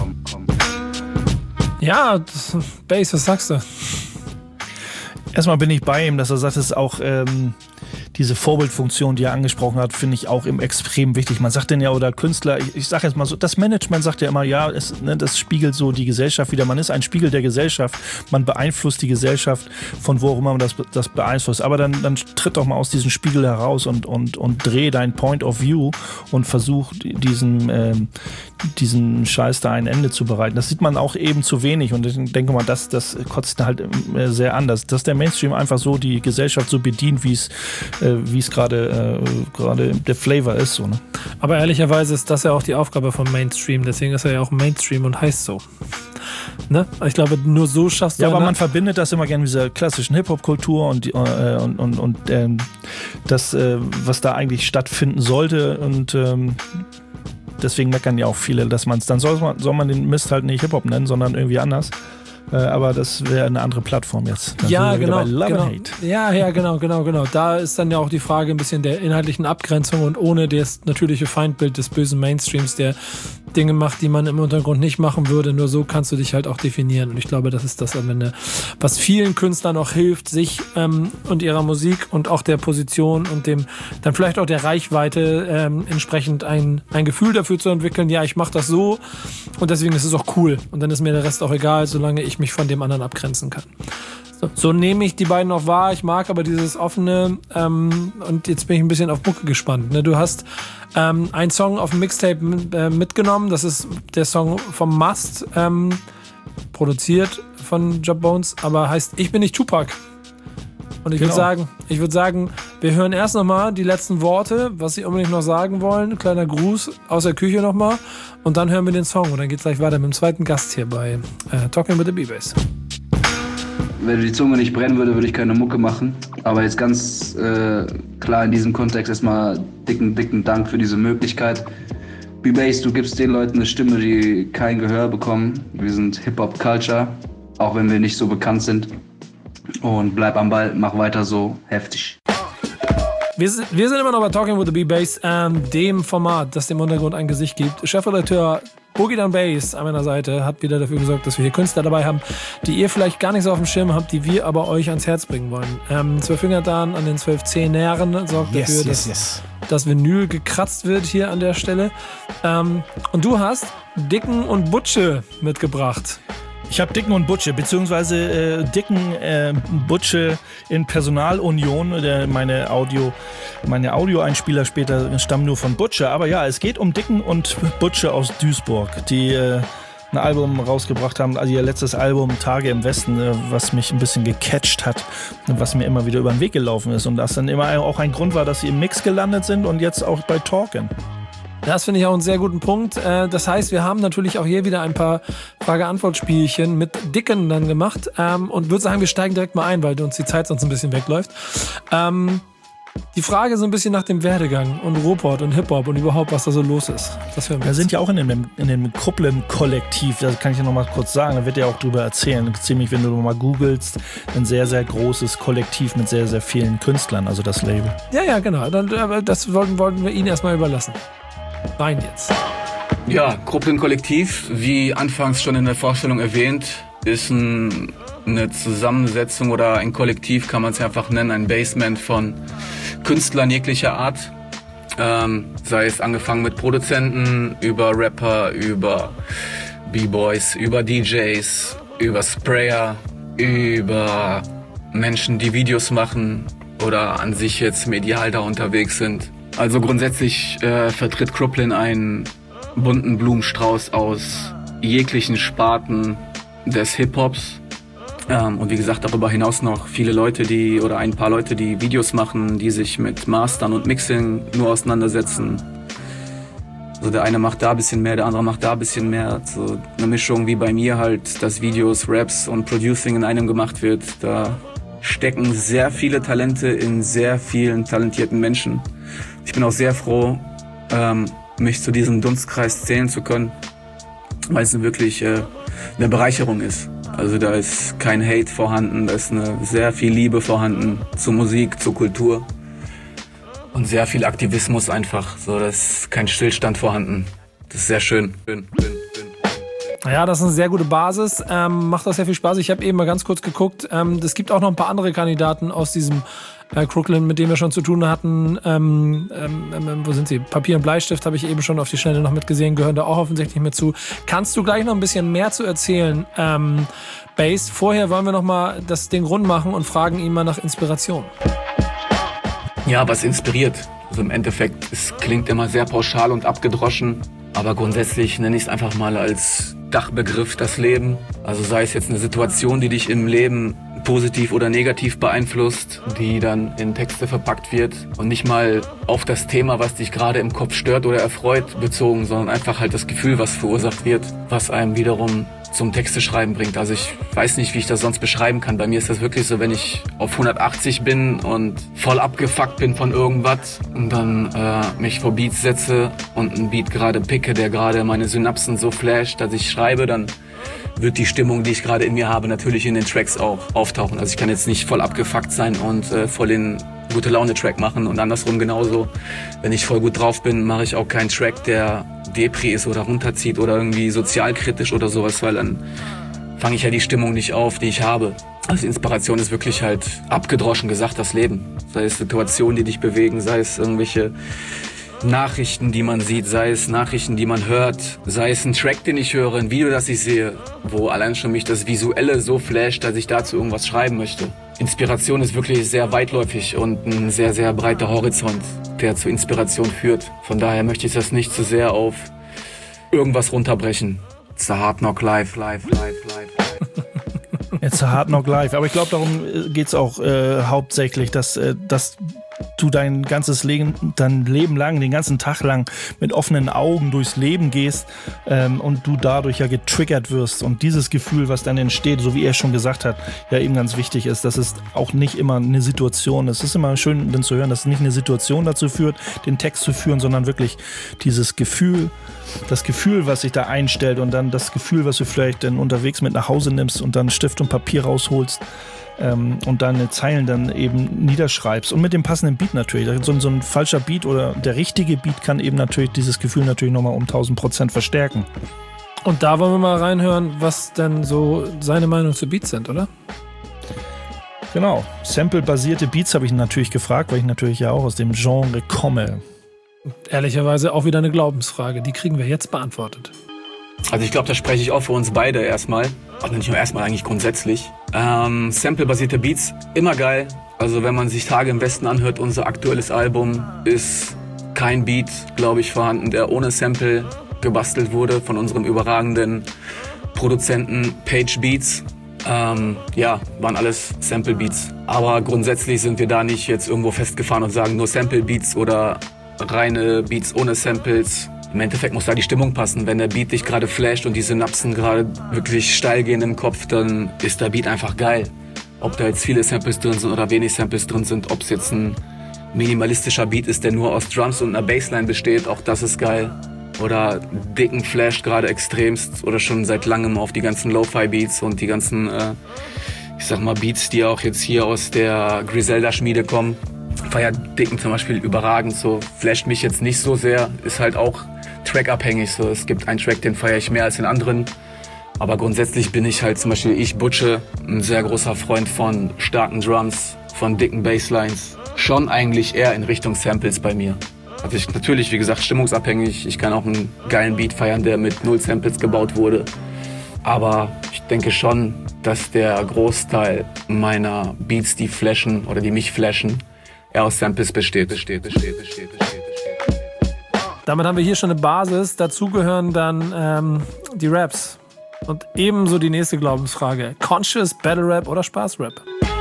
Ja, Bass, was sagst du? Erstmal bin ich bei ihm, dass er sagt, es ist auch diese Vorbildfunktion, die er angesprochen hat, finde ich auch extrem wichtig. Man sagt denn ja, oder Künstler, ich sage jetzt mal so, das Management sagt ja immer, ja, das spiegelt so die Gesellschaft wieder. Man ist ein Spiegel der Gesellschaft. Man beeinflusst die Gesellschaft, von wo auch immer man das beeinflusst. Aber dann tritt doch mal aus diesem Spiegel heraus und dreh dein Point of View und versuch diesen Scheiß da ein Ende zu bereiten. Das sieht man auch eben zu wenig und ich denke mal, das kotzt halt sehr an, dass der Mainstream einfach so die Gesellschaft so bedient, wie es gerade der Flavor ist. So, ne? Aber ehrlicherweise ist das ja auch die Aufgabe von Mainstream, deswegen ist er ja auch Mainstream und heißt so. Ne? Ich glaube, nur so schaffst du... Ja, aber man verbindet das immer gerne mit dieser klassischen Hip-Hop-Kultur und das, was da eigentlich stattfinden sollte und deswegen meckern ja auch viele, dass man es, dann soll man den Mist halt nicht Hip-Hop nennen, sondern irgendwie anders. Aber das wäre eine andere Plattform jetzt. Dann ja, genau. Ja, genau. Da ist dann ja auch die Frage ein bisschen der inhaltlichen Abgrenzung und ohne das natürliche Feindbild des bösen Mainstreams, der Dinge macht, die man im Untergrund nicht machen würde. Nur so kannst du dich halt auch definieren. Und ich glaube, das ist das am Ende, was vielen Künstlern auch hilft, sich und ihrer Musik und auch der Position und dem dann vielleicht auch der Reichweite entsprechend ein Gefühl dafür zu entwickeln, ja, ich mache das so und deswegen ist es auch cool. Und dann ist mir der Rest auch egal, solange ich mich von dem anderen abgrenzen kann. So nehme ich die beiden auch wahr. Ich mag aber dieses offene und jetzt bin ich ein bisschen auf Mucke gespannt. Ne? Du hast einen Song auf dem Mixtape mitgenommen. Das ist der Song vom Must, produziert von Job Bones, aber heißt Ich bin nicht Tupac. Und ich würde sagen, wir hören erst nochmal die letzten Worte, was sie unbedingt noch sagen wollen. Kleiner Gruß aus der Küche nochmal. Und dann hören wir den Song. Und dann geht es gleich weiter mit dem zweiten Gast hier bei Talking with the B-Bass. Wenn die Zunge nicht brennen würde, würde ich keine Mucke machen. Aber jetzt ganz klar in diesem Kontext erstmal dicken Dank für diese Möglichkeit. B-Bass, du gibst den Leuten eine Stimme, die kein Gehör bekommen. Wir sind Hip-Hop-Culture, auch wenn wir nicht so bekannt sind. Und bleib am Ball, mach weiter so heftig. Wir sind immer noch bei Talking with the B-Bass, dem Format, das dem Untergrund ein Gesicht gibt. Chefredakteur Boogie Down Bass an meiner Seite hat wieder dafür gesorgt, dass wir hier Künstler dabei haben, die ihr vielleicht gar nicht so auf dem Schirm habt, die wir aber euch ans Herz bringen wollen. 12 Fingertan an den 12 Zehnähren sorgt dafür, dass das Vinyl gekratzt wird hier an der Stelle. Und du hast Dicken und Butsche mitgebracht. Ich habe Dicken und Butsche, beziehungsweise Dicken Butsche in Personalunion. Meine Audioeinspieler später stammen nur von Butsche. Aber ja, es geht um Dicken und Butsche aus Duisburg, die ein Album rausgebracht haben, also ihr letztes Album Tage im Westen, was mich ein bisschen gecatcht hat und was mir immer wieder über den Weg gelaufen ist. Und das dann immer auch ein Grund war, dass sie im Mix gelandet sind und jetzt auch bei Talking. Das finde ich auch einen sehr guten Punkt. Das heißt, wir haben natürlich auch hier wieder ein paar Frage-Antwort-Spielchen mit Dicken dann gemacht und würde sagen, wir steigen direkt mal ein, weil uns die Zeit sonst ein bisschen wegläuft. Die Frage so ein bisschen nach dem Werdegang und Ruhrpott und Hip-Hop und überhaupt, was da so los ist. Das wir sind ja auch in dem Krupplem-Kollektiv, das kann ich ja noch mal kurz sagen, da wird ja auch drüber erzählen. Ziemlich, wenn du mal googelst, ein sehr, sehr großes Kollektiv mit sehr, sehr vielen Künstlern, also das Label. Ja, genau. Das wollten wir Ihnen erstmal überlassen. Rein jetzt. Ja, Krupplem-Kollektiv, wie anfangs schon in der Vorstellung erwähnt, ist eine Zusammensetzung oder ein Kollektiv, kann man es einfach nennen, ein Basement von Künstlern jeglicher Art. Sei es angefangen mit Produzenten, über Rapper, über B-Boys, über DJs, über Sprayer, über Menschen, die Videos machen oder an sich jetzt medial da unterwegs sind. Also grundsätzlich vertritt Krupplem einen bunten Blumenstrauß aus jeglichen Sparten des Hip-Hops. Und wie gesagt, darüber hinaus noch viele Leute, ein paar Leute, die Videos machen, die sich mit Mastern und Mixing nur auseinandersetzen. Also der eine macht da ein bisschen mehr, der andere macht da ein bisschen mehr. So eine Mischung wie bei mir halt, dass Videos, Raps und Producing in einem gemacht wird. Da stecken sehr viele Talente in sehr vielen talentierten Menschen. Ich bin auch sehr froh, mich zu diesem Dunstkreis zählen zu können, weil es wirklich eine Bereicherung ist. Also da ist kein Hate vorhanden, da ist sehr viel Liebe vorhanden zur Musik, zur Kultur und sehr viel Aktivismus einfach. So, da ist kein Stillstand vorhanden. Das ist sehr schön. Ja, das ist eine sehr gute Basis. Macht auch sehr viel Spaß. Ich habe eben mal ganz kurz geguckt. Es gibt auch noch ein paar andere Kandidaten aus diesem Krupplem, mit dem wir schon zu tun hatten. Wo sind sie? Papier und Bleistift habe ich eben schon auf die Schnelle noch mitgesehen, gehören da auch offensichtlich mit zu. Kannst du gleich noch ein bisschen mehr zu erzählen? Bass, vorher wollen wir noch mal den Grund machen und fragen ihn mal nach Inspiration. Ja, was inspiriert? Also im Endeffekt, es klingt immer sehr pauschal und abgedroschen, aber grundsätzlich nenne ich es einfach mal als Dachbegriff das Leben. Also sei es jetzt eine Situation, die dich im Leben positiv oder negativ beeinflusst, die dann in Texte verpackt wird und nicht mal auf das Thema, was dich gerade im Kopf stört oder erfreut, bezogen, sondern einfach halt das Gefühl, was verursacht wird, was einem wiederum zum Texteschreiben bringt. Also ich weiß nicht, wie ich das sonst beschreiben kann. Bei mir ist das wirklich so, wenn ich auf 180 bin und voll abgefuckt bin von irgendwas und dann mich vor Beats setze und einen Beat gerade picke, der gerade meine Synapsen so flasht, dass ich schreibe, dann wird die Stimmung, die ich gerade in mir habe, natürlich in den Tracks auch auftauchen. Also ich kann jetzt nicht voll abgefuckt sein und voll den Gute-Laune-Track machen und andersrum genauso. Wenn ich voll gut drauf bin, mache ich auch keinen Track, der Depri ist oder runterzieht oder irgendwie sozialkritisch oder sowas, weil dann fange ich ja die Stimmung nicht auf, die ich habe. Also Inspiration ist wirklich halt abgedroschen gesagt das Leben. Sei es Situationen, die dich bewegen, sei es irgendwelche Nachrichten, die man sieht, sei es Nachrichten, die man hört, sei es ein Track, den ich höre, ein Video, das ich sehe, wo allein schon mich das Visuelle so flasht, dass ich dazu irgendwas schreiben möchte. Inspiration ist wirklich sehr weitläufig und ein sehr, sehr breiter Horizont, der zur Inspiration führt. Von daher möchte ich das nicht zu sehr auf irgendwas runterbrechen. It's a hard knock life. It's a hard knock life. Aber ich glaube, darum geht's auch hauptsächlich, dass du dein ganzes Leben lang, den ganzen Tag lang mit offenen Augen durchs Leben gehst und du dadurch ja getriggert wirst. Und dieses Gefühl, was dann entsteht, so wie er schon gesagt hat, ja eben ganz wichtig ist, dass es auch nicht immer eine Situation ist. Es ist immer schön, dann zu hören, dass es nicht eine Situation dazu führt, den Text zu führen, sondern wirklich dieses Gefühl, das Gefühl, was sich da einstellt und dann das Gefühl, was du vielleicht dann unterwegs mit nach Hause nimmst und dann Stift und Papier rausholst und deine Zeilen dann eben niederschreibst und mit dem passenden Beat natürlich. So ein falscher Beat oder der richtige Beat kann eben natürlich dieses Gefühl natürlich nochmal um 1000% verstärken. Und da wollen wir mal reinhören, was denn so seine Meinung zu Beats sind, oder? Genau, Sample-basierte Beats habe ich ihn natürlich gefragt, weil ich natürlich ja auch aus dem Genre komme. Ehrlicherweise auch wieder eine Glaubensfrage, die kriegen wir jetzt beantwortet. Also ich glaube, da spreche ich auch für uns beide erstmal. Also nicht nur erstmal, eigentlich grundsätzlich. Sample-basierte Beats, immer geil. Also wenn man sich Tage im Westen anhört, unser aktuelles Album, ist kein Beat, glaube ich, vorhanden, der ohne Sample gebastelt wurde von unserem überragenden Produzenten Page Beats. Waren alles Sample Beats. Aber grundsätzlich sind wir da nicht jetzt irgendwo festgefahren und sagen nur Sample Beats oder reine Beats ohne Samples. Im Endeffekt muss da die Stimmung passen. Wenn der Beat dich gerade flasht und die Synapsen gerade wirklich steil gehen im Kopf, dann ist der Beat einfach geil. Ob da jetzt viele Samples drin sind oder wenig Samples drin sind, ob es jetzt ein minimalistischer Beat ist, der nur aus Drums und einer Bassline besteht, auch das ist geil. Oder dicken flasht gerade extremst oder schon seit langem auf die ganzen Lo-Fi-Beats und die ganzen, Beats, die auch jetzt hier aus der Griselda-Schmiede kommen. Feier Dicken zum Beispiel überragend, so flasht mich jetzt nicht so sehr, ist halt auch trackabhängig, so es gibt einen Track, den feiere ich mehr als den anderen, aber grundsätzlich bin ich halt zum Beispiel Butche, ein sehr großer Freund von starken Drums, von dicken Basslines, schon eigentlich eher in Richtung Samples bei mir. Also ich natürlich, wie gesagt, stimmungsabhängig, ich kann auch einen geilen Beat feiern, der mit 0 Samples gebaut wurde, aber ich denke schon, dass der Großteil meiner Beats, die flashen oder die mich flashen, aus Samples besteht. Damit haben wir hier schon eine Basis. Dazu gehören dann die Raps. Und ebenso die nächste Glaubensfrage. Conscious, Battle Rap oder Spaß Rap?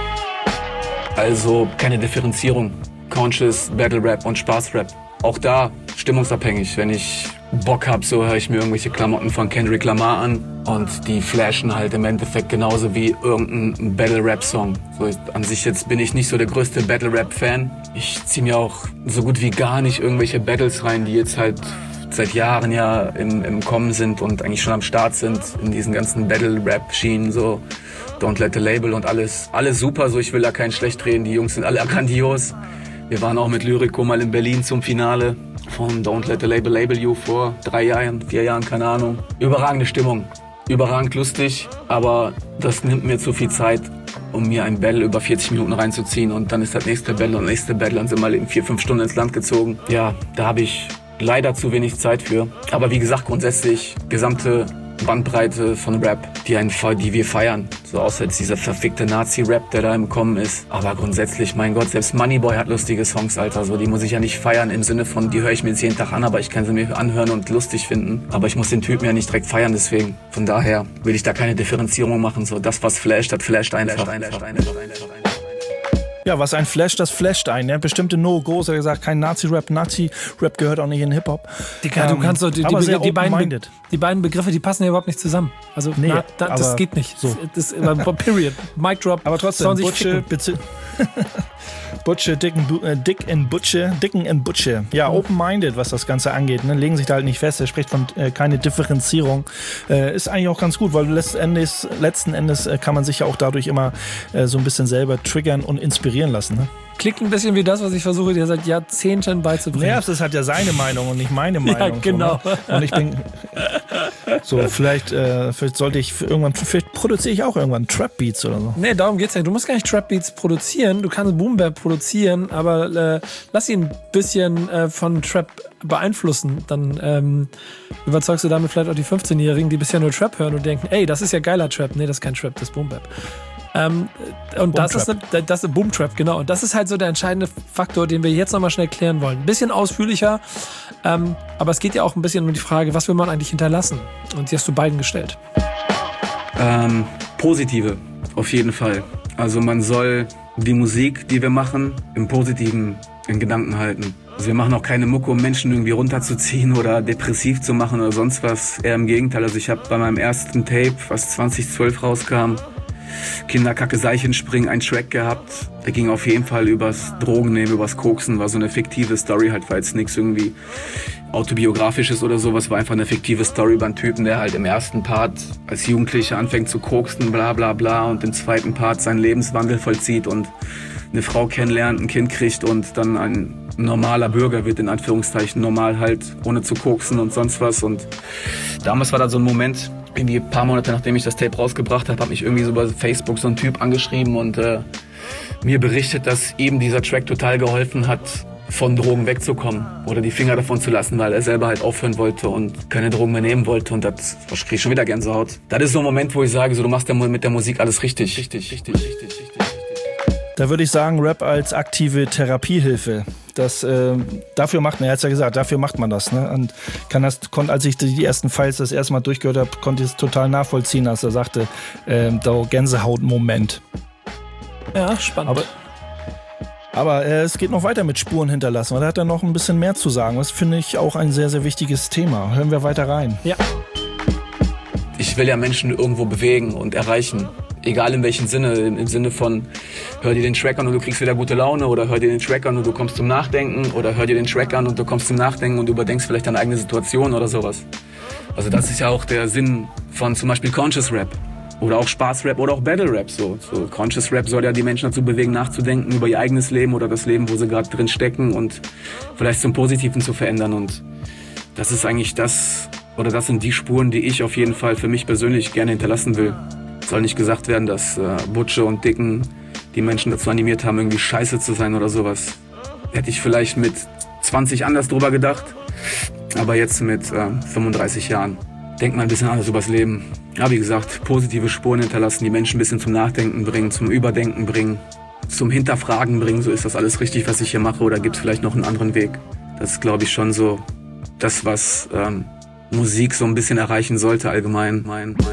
Also keine Differenzierung. Conscious, Battle Rap und Spaß Rap. Auch da stimmungsabhängig. Wenn ich Bock hab, so höre ich mir irgendwelche Klamotten von Kendrick Lamar an. Und die flashen halt im Endeffekt genauso wie irgendein Battle-Rap-Song. So, an sich jetzt bin ich nicht so der größte Battle-Rap-Fan. Ich ziehe mir auch so gut wie gar nicht irgendwelche Battles rein, die jetzt halt seit Jahren ja im Kommen sind und eigentlich schon am Start sind in diesen ganzen Battle-Rap-Schienen, so Don't Let the Label und alles super, so ich will da keinen schlecht reden, die Jungs sind alle grandios. Wir waren auch mit Lyrico mal in Berlin zum Finale von Don't Let the Label Label You vor 3 Jahren, 4 Jahren, keine Ahnung. Überragende Stimmung, überragend lustig, aber das nimmt mir zu viel Zeit, um mir ein Battle über 40 Minuten reinzuziehen und dann ist das nächste Battle und nächste Battle, dann sind wir in 4-5 Stunden ins Land gezogen. Ja, da habe ich leider zu wenig Zeit für. Aber wie gesagt, grundsätzlich gesamte Bandbreite von Rap, die wir feiern. So außer jetzt dieser verfickte Nazi-Rap, der da im Kommen ist. Aber grundsätzlich, mein Gott, selbst Moneyboy hat lustige Songs, Alter. So, die muss ich ja nicht feiern im Sinne von, die höre ich mir jetzt jeden Tag an, aber ich kann sie mir anhören und lustig finden. Aber ich muss den Typen ja nicht direkt feiern, deswegen. Von daher will ich da keine Differenzierung machen. So, das, was flasht, das flasht einfach. Ja, was ein Flash, das flasht ein. Ne? Bestimmte No-Gos, er hat gesagt, kein Nazi-Rap. Nazi-Rap gehört auch nicht in Hip-Hop. Du kannst so die beiden Begriffe, die passen ja überhaupt nicht zusammen. Also, nee, das geht nicht. So. Das ist period. Mic drop. Aber trotzdem, Butche, Dicken Butche. Ja, open-minded, was das Ganze angeht. Ne? Legen sich da halt nicht fest. Er spricht von keine Differenzierung. Ist eigentlich auch ganz gut, weil letzten Endes kann man sich ja auch dadurch immer so ein bisschen selber triggern und inspirieren lassen. Ne? Klingt ein bisschen wie das, was ich versuche, dir seit Jahrzehnten beizubringen. Ja, das hat ja seine Meinung und nicht meine Meinung. Ja, genau. So, ne? Und ich bin so, vielleicht sollte ich vielleicht produziere ich auch irgendwann Trap-Beats oder so. Nee, darum geht's nicht. Du musst gar nicht Trap-Beats produzieren. Du kannst Boom-Bap produzieren, aber lass ihn ein bisschen von Trap beeinflussen. Dann überzeugst du damit vielleicht auch die 15-Jährigen, die bisher nur Trap hören und denken, ey, das ist ja geiler Trap. Nee, das ist kein Trap, das ist Boom-Bap. Und das ist Boom-Trap, genau. Und das ist halt so der entscheidende Faktor, den wir jetzt nochmal schnell klären wollen. Ein bisschen ausführlicher, aber es geht ja auch ein bisschen um die Frage, was will man eigentlich hinterlassen? Und die hast du beiden gestellt. Positive, auf jeden Fall. Also man soll die Musik, die wir machen, im Positiven in Gedanken halten. Also wir machen auch keine Mucke, um Menschen irgendwie runterzuziehen oder depressiv zu machen oder sonst was. Eher im Gegenteil. Also ich habe bei meinem ersten Tape, was 2012 rauskam, Kinderkacke Seichenspringen, einen Track gehabt. Der ging auf jeden Fall übers Drogennehmen, übers Koksen, war so eine fiktive Story halt, war jetzt nichts irgendwie autobiografisches oder sowas, war einfach eine fiktive Story über einen Typen, der halt im ersten Part als Jugendlicher anfängt zu koksen, bla bla bla, und im zweiten Part seinen Lebenswandel vollzieht und eine Frau kennenlernt, ein Kind kriegt und dann ein normaler Bürger wird, in Anführungszeichen, normal halt, ohne zu koksen und sonst was. Und damals war da so ein Moment, irgendwie ein paar Monate nachdem ich das Tape rausgebracht habe, hat mich irgendwie so bei Facebook so ein Typ angeschrieben und mir berichtet, dass ihm dieser Track total geholfen hat, von Drogen wegzukommen oder die Finger davon zu lassen, weil er selber halt aufhören wollte und keine Drogen mehr nehmen wollte, und das krieg ich schon wieder Gänsehaut. Das ist so ein Moment, wo ich sage, so, du machst mit der Musik alles richtig. Da würde ich sagen, Rap als aktive Therapiehilfe. Dafür macht man, er hat ja gesagt, dafür macht man das. Ne? Und als ich die ersten Files das erste Mal durchgehört habe, konnte ich es total nachvollziehen, als er sagte, der Gänsehaut-Moment. Ja, spannend. Aber es geht noch weiter mit Spuren hinterlassen, weil da hat er noch ein bisschen mehr zu sagen. Das finde ich auch ein sehr, sehr wichtiges Thema. Hören wir weiter rein. Ja. Ich will ja Menschen irgendwo bewegen und erreichen. Egal in welchem Sinne. Im Sinne von, hör dir den Track an und du kriegst wieder gute Laune, oder hör dir den Track an und du kommst zum Nachdenken, oder hör dir den Track an und du kommst zum Nachdenken und du überdenkst vielleicht deine eigene Situation oder sowas. Also das ist ja auch der Sinn von zum Beispiel Conscious Rap. Oder auch Spaß-Rap oder auch Battle-Rap. So Conscious Rap soll ja die Menschen dazu bewegen, nachzudenken über ihr eigenes Leben oder das Leben, wo sie gerade drin stecken, und vielleicht zum Positiven zu verändern. Und das ist eigentlich das sind die Spuren, die ich auf jeden Fall für mich persönlich gerne hinterlassen will. Soll nicht gesagt werden, dass Butche und Dicken die Menschen dazu animiert haben, irgendwie scheiße zu sein oder sowas. Hätte ich vielleicht mit 20 anders drüber gedacht, aber jetzt mit 35 Jahren denkt man ein bisschen anders übers Leben. Ja, wie gesagt, positive Spuren hinterlassen, die Menschen ein bisschen zum Nachdenken bringen, zum Überdenken bringen, zum Hinterfragen bringen. So, ist das alles richtig, was ich hier mache, oder gibt es vielleicht noch einen anderen Weg? Das ist, glaube ich, schon so das, was Musik so ein bisschen erreichen sollte allgemein.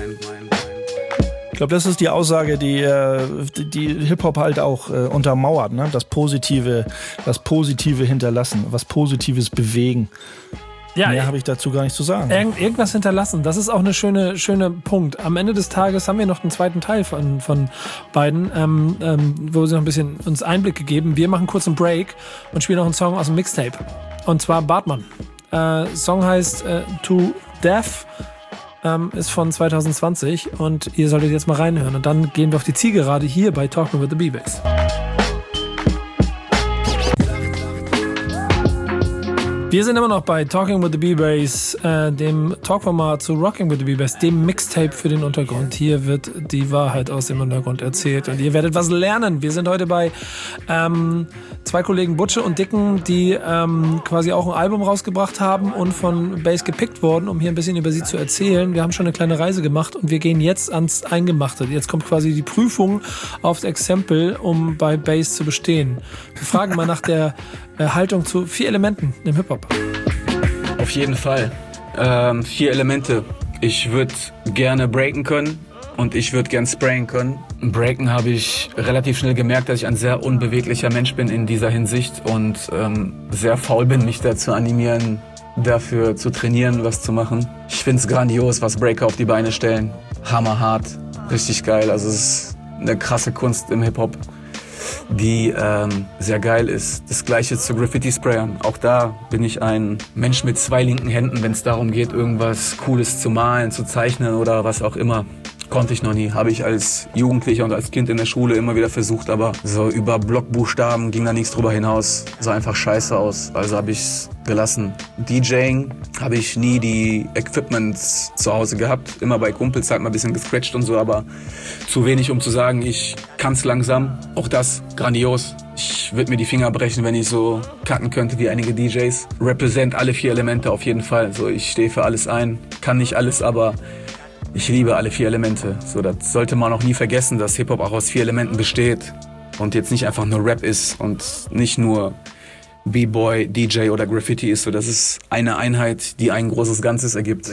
Ich glaube, das ist die Aussage, die Hip-Hop halt auch untermauert. Ne? Das Positive hinterlassen, was Positives bewegen. Ja, mehr habe ich dazu gar nicht zu sagen. Irgendwas hinterlassen, das ist auch eine schöne Punkt. Am Ende des Tages haben wir noch einen zweiten Teil von beiden, wo sie noch ein bisschen uns Einblick gegeben. Wir machen kurz einen Break und spielen noch einen Song aus dem Mixtape. Und zwar Bartmann. Song heißt To Death, ist von 2020, und ihr solltet jetzt mal reinhören. Und dann gehen wir auf die Zielgerade hier bei Talking with the B-Bass. Wir sind immer noch bei Talking with the B-Bass, dem Talkformat zu Rocking with the B-Bass, dem Mixtape für den Untergrund. Hier wird die Wahrheit aus dem Untergrund erzählt und ihr werdet was lernen. Wir sind heute bei zwei Kollegen Butche und Dicken, die quasi auch ein Album rausgebracht haben und von Bass gepickt wurden, um hier ein bisschen über sie zu erzählen. Wir haben schon eine kleine Reise gemacht und wir gehen jetzt ans Eingemachte. Jetzt kommt quasi die Prüfung aufs Exempel, um bei Bass zu bestehen. Wir fragen mal nach der Haltung zu 4 Elementen im Hip-Hop. Auf jeden Fall. 4 Elemente. Ich würde gerne breaken können und ich würde gerne sprayen können. Breaken habe ich relativ schnell gemerkt, dass ich ein sehr unbeweglicher Mensch bin in dieser Hinsicht und sehr faul bin, mich dazu zu animieren, dafür zu trainieren, was zu machen. Ich finde es grandios, was Breaker auf die Beine stellen. Hammerhart, richtig geil. Also es ist eine krasse Kunst im Hip-Hop, die sehr geil ist. Das Gleiche zu Graffiti-Sprayern. Auch da bin ich ein Mensch mit 2 linken Händen, wenn es darum geht, irgendwas Cooles zu malen, zu zeichnen oder was auch immer. Konnte ich noch nie. Habe ich als Jugendlicher und als Kind in der Schule immer wieder versucht, aber so über Blockbuchstaben ging da nichts drüber hinaus. Sah einfach scheiße aus. Also habe ich es gelassen. DJing habe ich nie die Equipments zu Hause gehabt. Immer bei Kumpels halt mal ein bisschen gescratcht und so, aber zu wenig, um zu sagen, ich kann's langsam. Auch das grandios. Ich würde mir die Finger brechen, wenn ich so cutten könnte wie einige DJs. Represent alle 4 Elemente auf jeden Fall. So, ich stehe für alles ein. Kann nicht alles, aber ich liebe alle 4 Elemente. So, das sollte man auch nie vergessen, dass Hip-Hop auch aus 4 Elementen besteht und jetzt nicht einfach nur Rap ist und nicht nur B-Boy, DJ oder Graffiti ist. So, das ist eine Einheit, die ein großes Ganzes ergibt.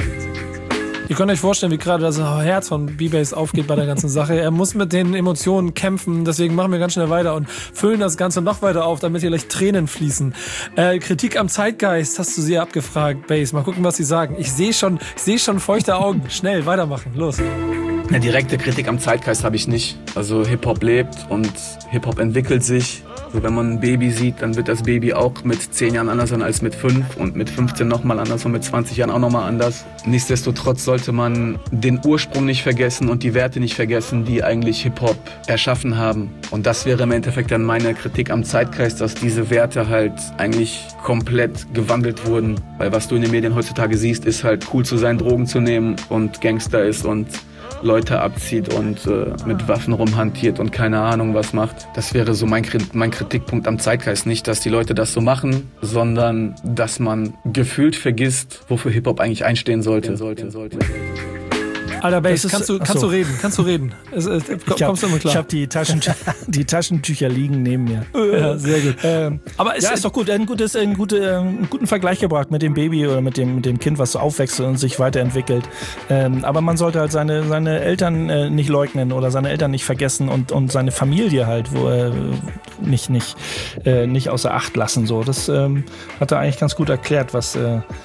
Ihr könnt euch vorstellen, wie gerade das Herz von B-Bass aufgeht bei der ganzen Sache. Er muss mit den Emotionen kämpfen, deswegen machen wir ganz schnell weiter und füllen das Ganze noch weiter auf, damit hier gleich Tränen fließen. Kritik am Zeitgeist hast du sie abgefragt, Bass. Mal gucken, was sie sagen. Ich sehe schon feuchte Augen. Schnell, weitermachen. Los. Eine direkte Kritik am Zeitgeist habe ich nicht. Also Hip-Hop lebt und Hip-Hop entwickelt sich. Also wenn man ein Baby sieht, dann wird das Baby auch mit 10 Jahren anders sein als mit 5 und mit 15 nochmal anders und mit 20 Jahren auch nochmal anders. Nichtsdestotrotz sollte man den Ursprung nicht vergessen und die Werte nicht vergessen, die eigentlich Hip-Hop erschaffen haben. Und das wäre im Endeffekt dann meine Kritik am Zeitgeist, dass diese Werte halt eigentlich komplett gewandelt wurden. Weil was du in den Medien heutzutage siehst, ist halt cool zu sein, Drogen zu nehmen und Gangster ist und Leute abzieht und mit Waffen rumhantiert und keine Ahnung was macht. Das wäre so mein Kritikpunkt am Zeitgeist. Nicht, dass die Leute das so machen, sondern dass man gefühlt vergisst, wofür Hip-Hop eigentlich einstehen sollte. Alter Bass, kannst du reden? Kommst du immer klar? Ich habe die Taschentücher liegen neben mir. Ja, sehr gut. Aber es ist doch gut, einen guten Vergleich gebracht mit dem Baby oder mit dem Kind, was so aufwächst und sich weiterentwickelt. Aber man sollte halt seine Eltern nicht leugnen oder seine Eltern nicht vergessen und seine Familie halt nicht außer Acht lassen. So. Das hat er eigentlich ganz gut erklärt, was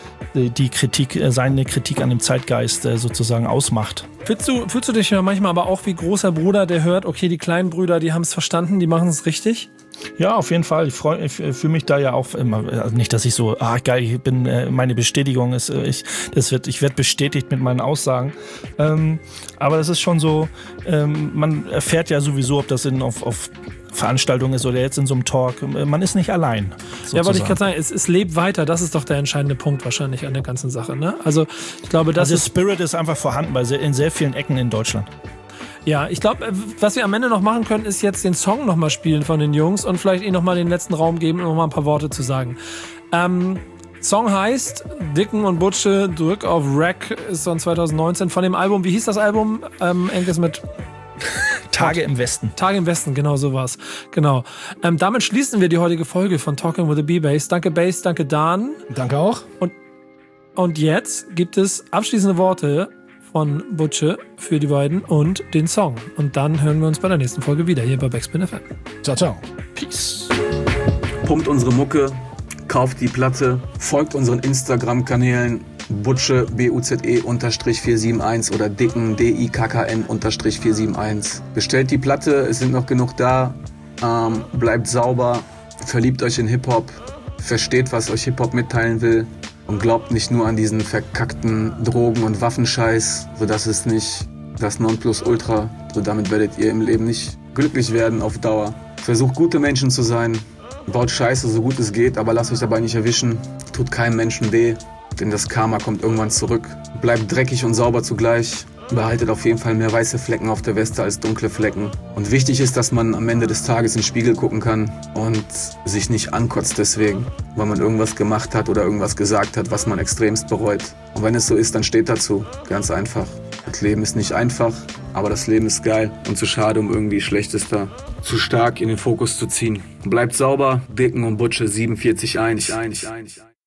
seine Kritik an dem Zeitgeist sozusagen ausmacht. Fühlst du dich ja manchmal aber auch wie großer Bruder, der hört, okay, die kleinen Brüder, die haben es verstanden, die machen es richtig? Ja, auf jeden Fall. Ich fühle mich da ja auch immer, also nicht, dass ich so, geil, ich bin, meine Bestätigung ist, ich werde bestätigt mit meinen Aussagen. Aber das ist schon so, man erfährt ja sowieso, ob das auf Veranstaltung ist oder jetzt in so einem Talk. Man ist nicht allein. Sozusagen. Ja, wollte ich gerade sagen, es lebt weiter. Das ist doch der entscheidende Punkt wahrscheinlich an der ganzen Sache. Ne? Also ich glaube, der Spirit ist einfach vorhanden in sehr vielen Ecken in Deutschland. Ja, ich glaube, was wir am Ende noch machen können, ist jetzt den Song nochmal spielen von den Jungs und vielleicht ihnen nochmal den letzten Raum geben, um nochmal ein paar Worte zu sagen. Song heißt Dicken und Butsche, drück auf Rack, ist von 2019 von dem Album. Wie hieß das Album? Irgendwas mit Tage im Westen. Tage im Westen, genau so war's. Genau. Damit schließen wir die heutige Folge von Talking with the B-Bass. Danke Bass, danke Dan. Danke auch. Und jetzt gibt es abschließende Worte von Butsche für die beiden und den Song. Und dann hören wir uns bei der nächsten Folge wieder hier bei Backspin FM. Ciao, ciao. Peace. Pumpt unsere Mucke, kauft die Platte, folgt unseren Instagram-Kanälen Butsche BUZE_471 oder Dicken DIKKN_471. Bestellt die Platte, es sind noch genug da. Bleibt sauber, verliebt euch in Hip-Hop, versteht, was euch Hip-Hop mitteilen will und glaubt nicht nur an diesen verkackten Drogen- und Waffenscheiß, sodass es nicht das Nonplusultra, so damit werdet ihr im Leben nicht glücklich werden auf Dauer. Versucht gute Menschen zu sein, baut Scheiße so gut es geht, aber lasst euch dabei nicht erwischen, tut keinem Menschen weh. Denn das Karma kommt irgendwann zurück. Bleibt dreckig und sauber zugleich. Behaltet auf jeden Fall mehr weiße Flecken auf der Weste als dunkle Flecken. Und wichtig ist, dass man am Ende des Tages in den Spiegel gucken kann und sich nicht ankotzt deswegen, weil man irgendwas gemacht hat oder irgendwas gesagt hat, was man extremst bereut. Und wenn es so ist, dann steht dazu. Ganz einfach. Das Leben ist nicht einfach, aber das Leben ist geil und zu schade, um irgendwie Schlechtes da zu stark in den Fokus zu ziehen. Bleibt sauber, Dicken und Butsche 47.1.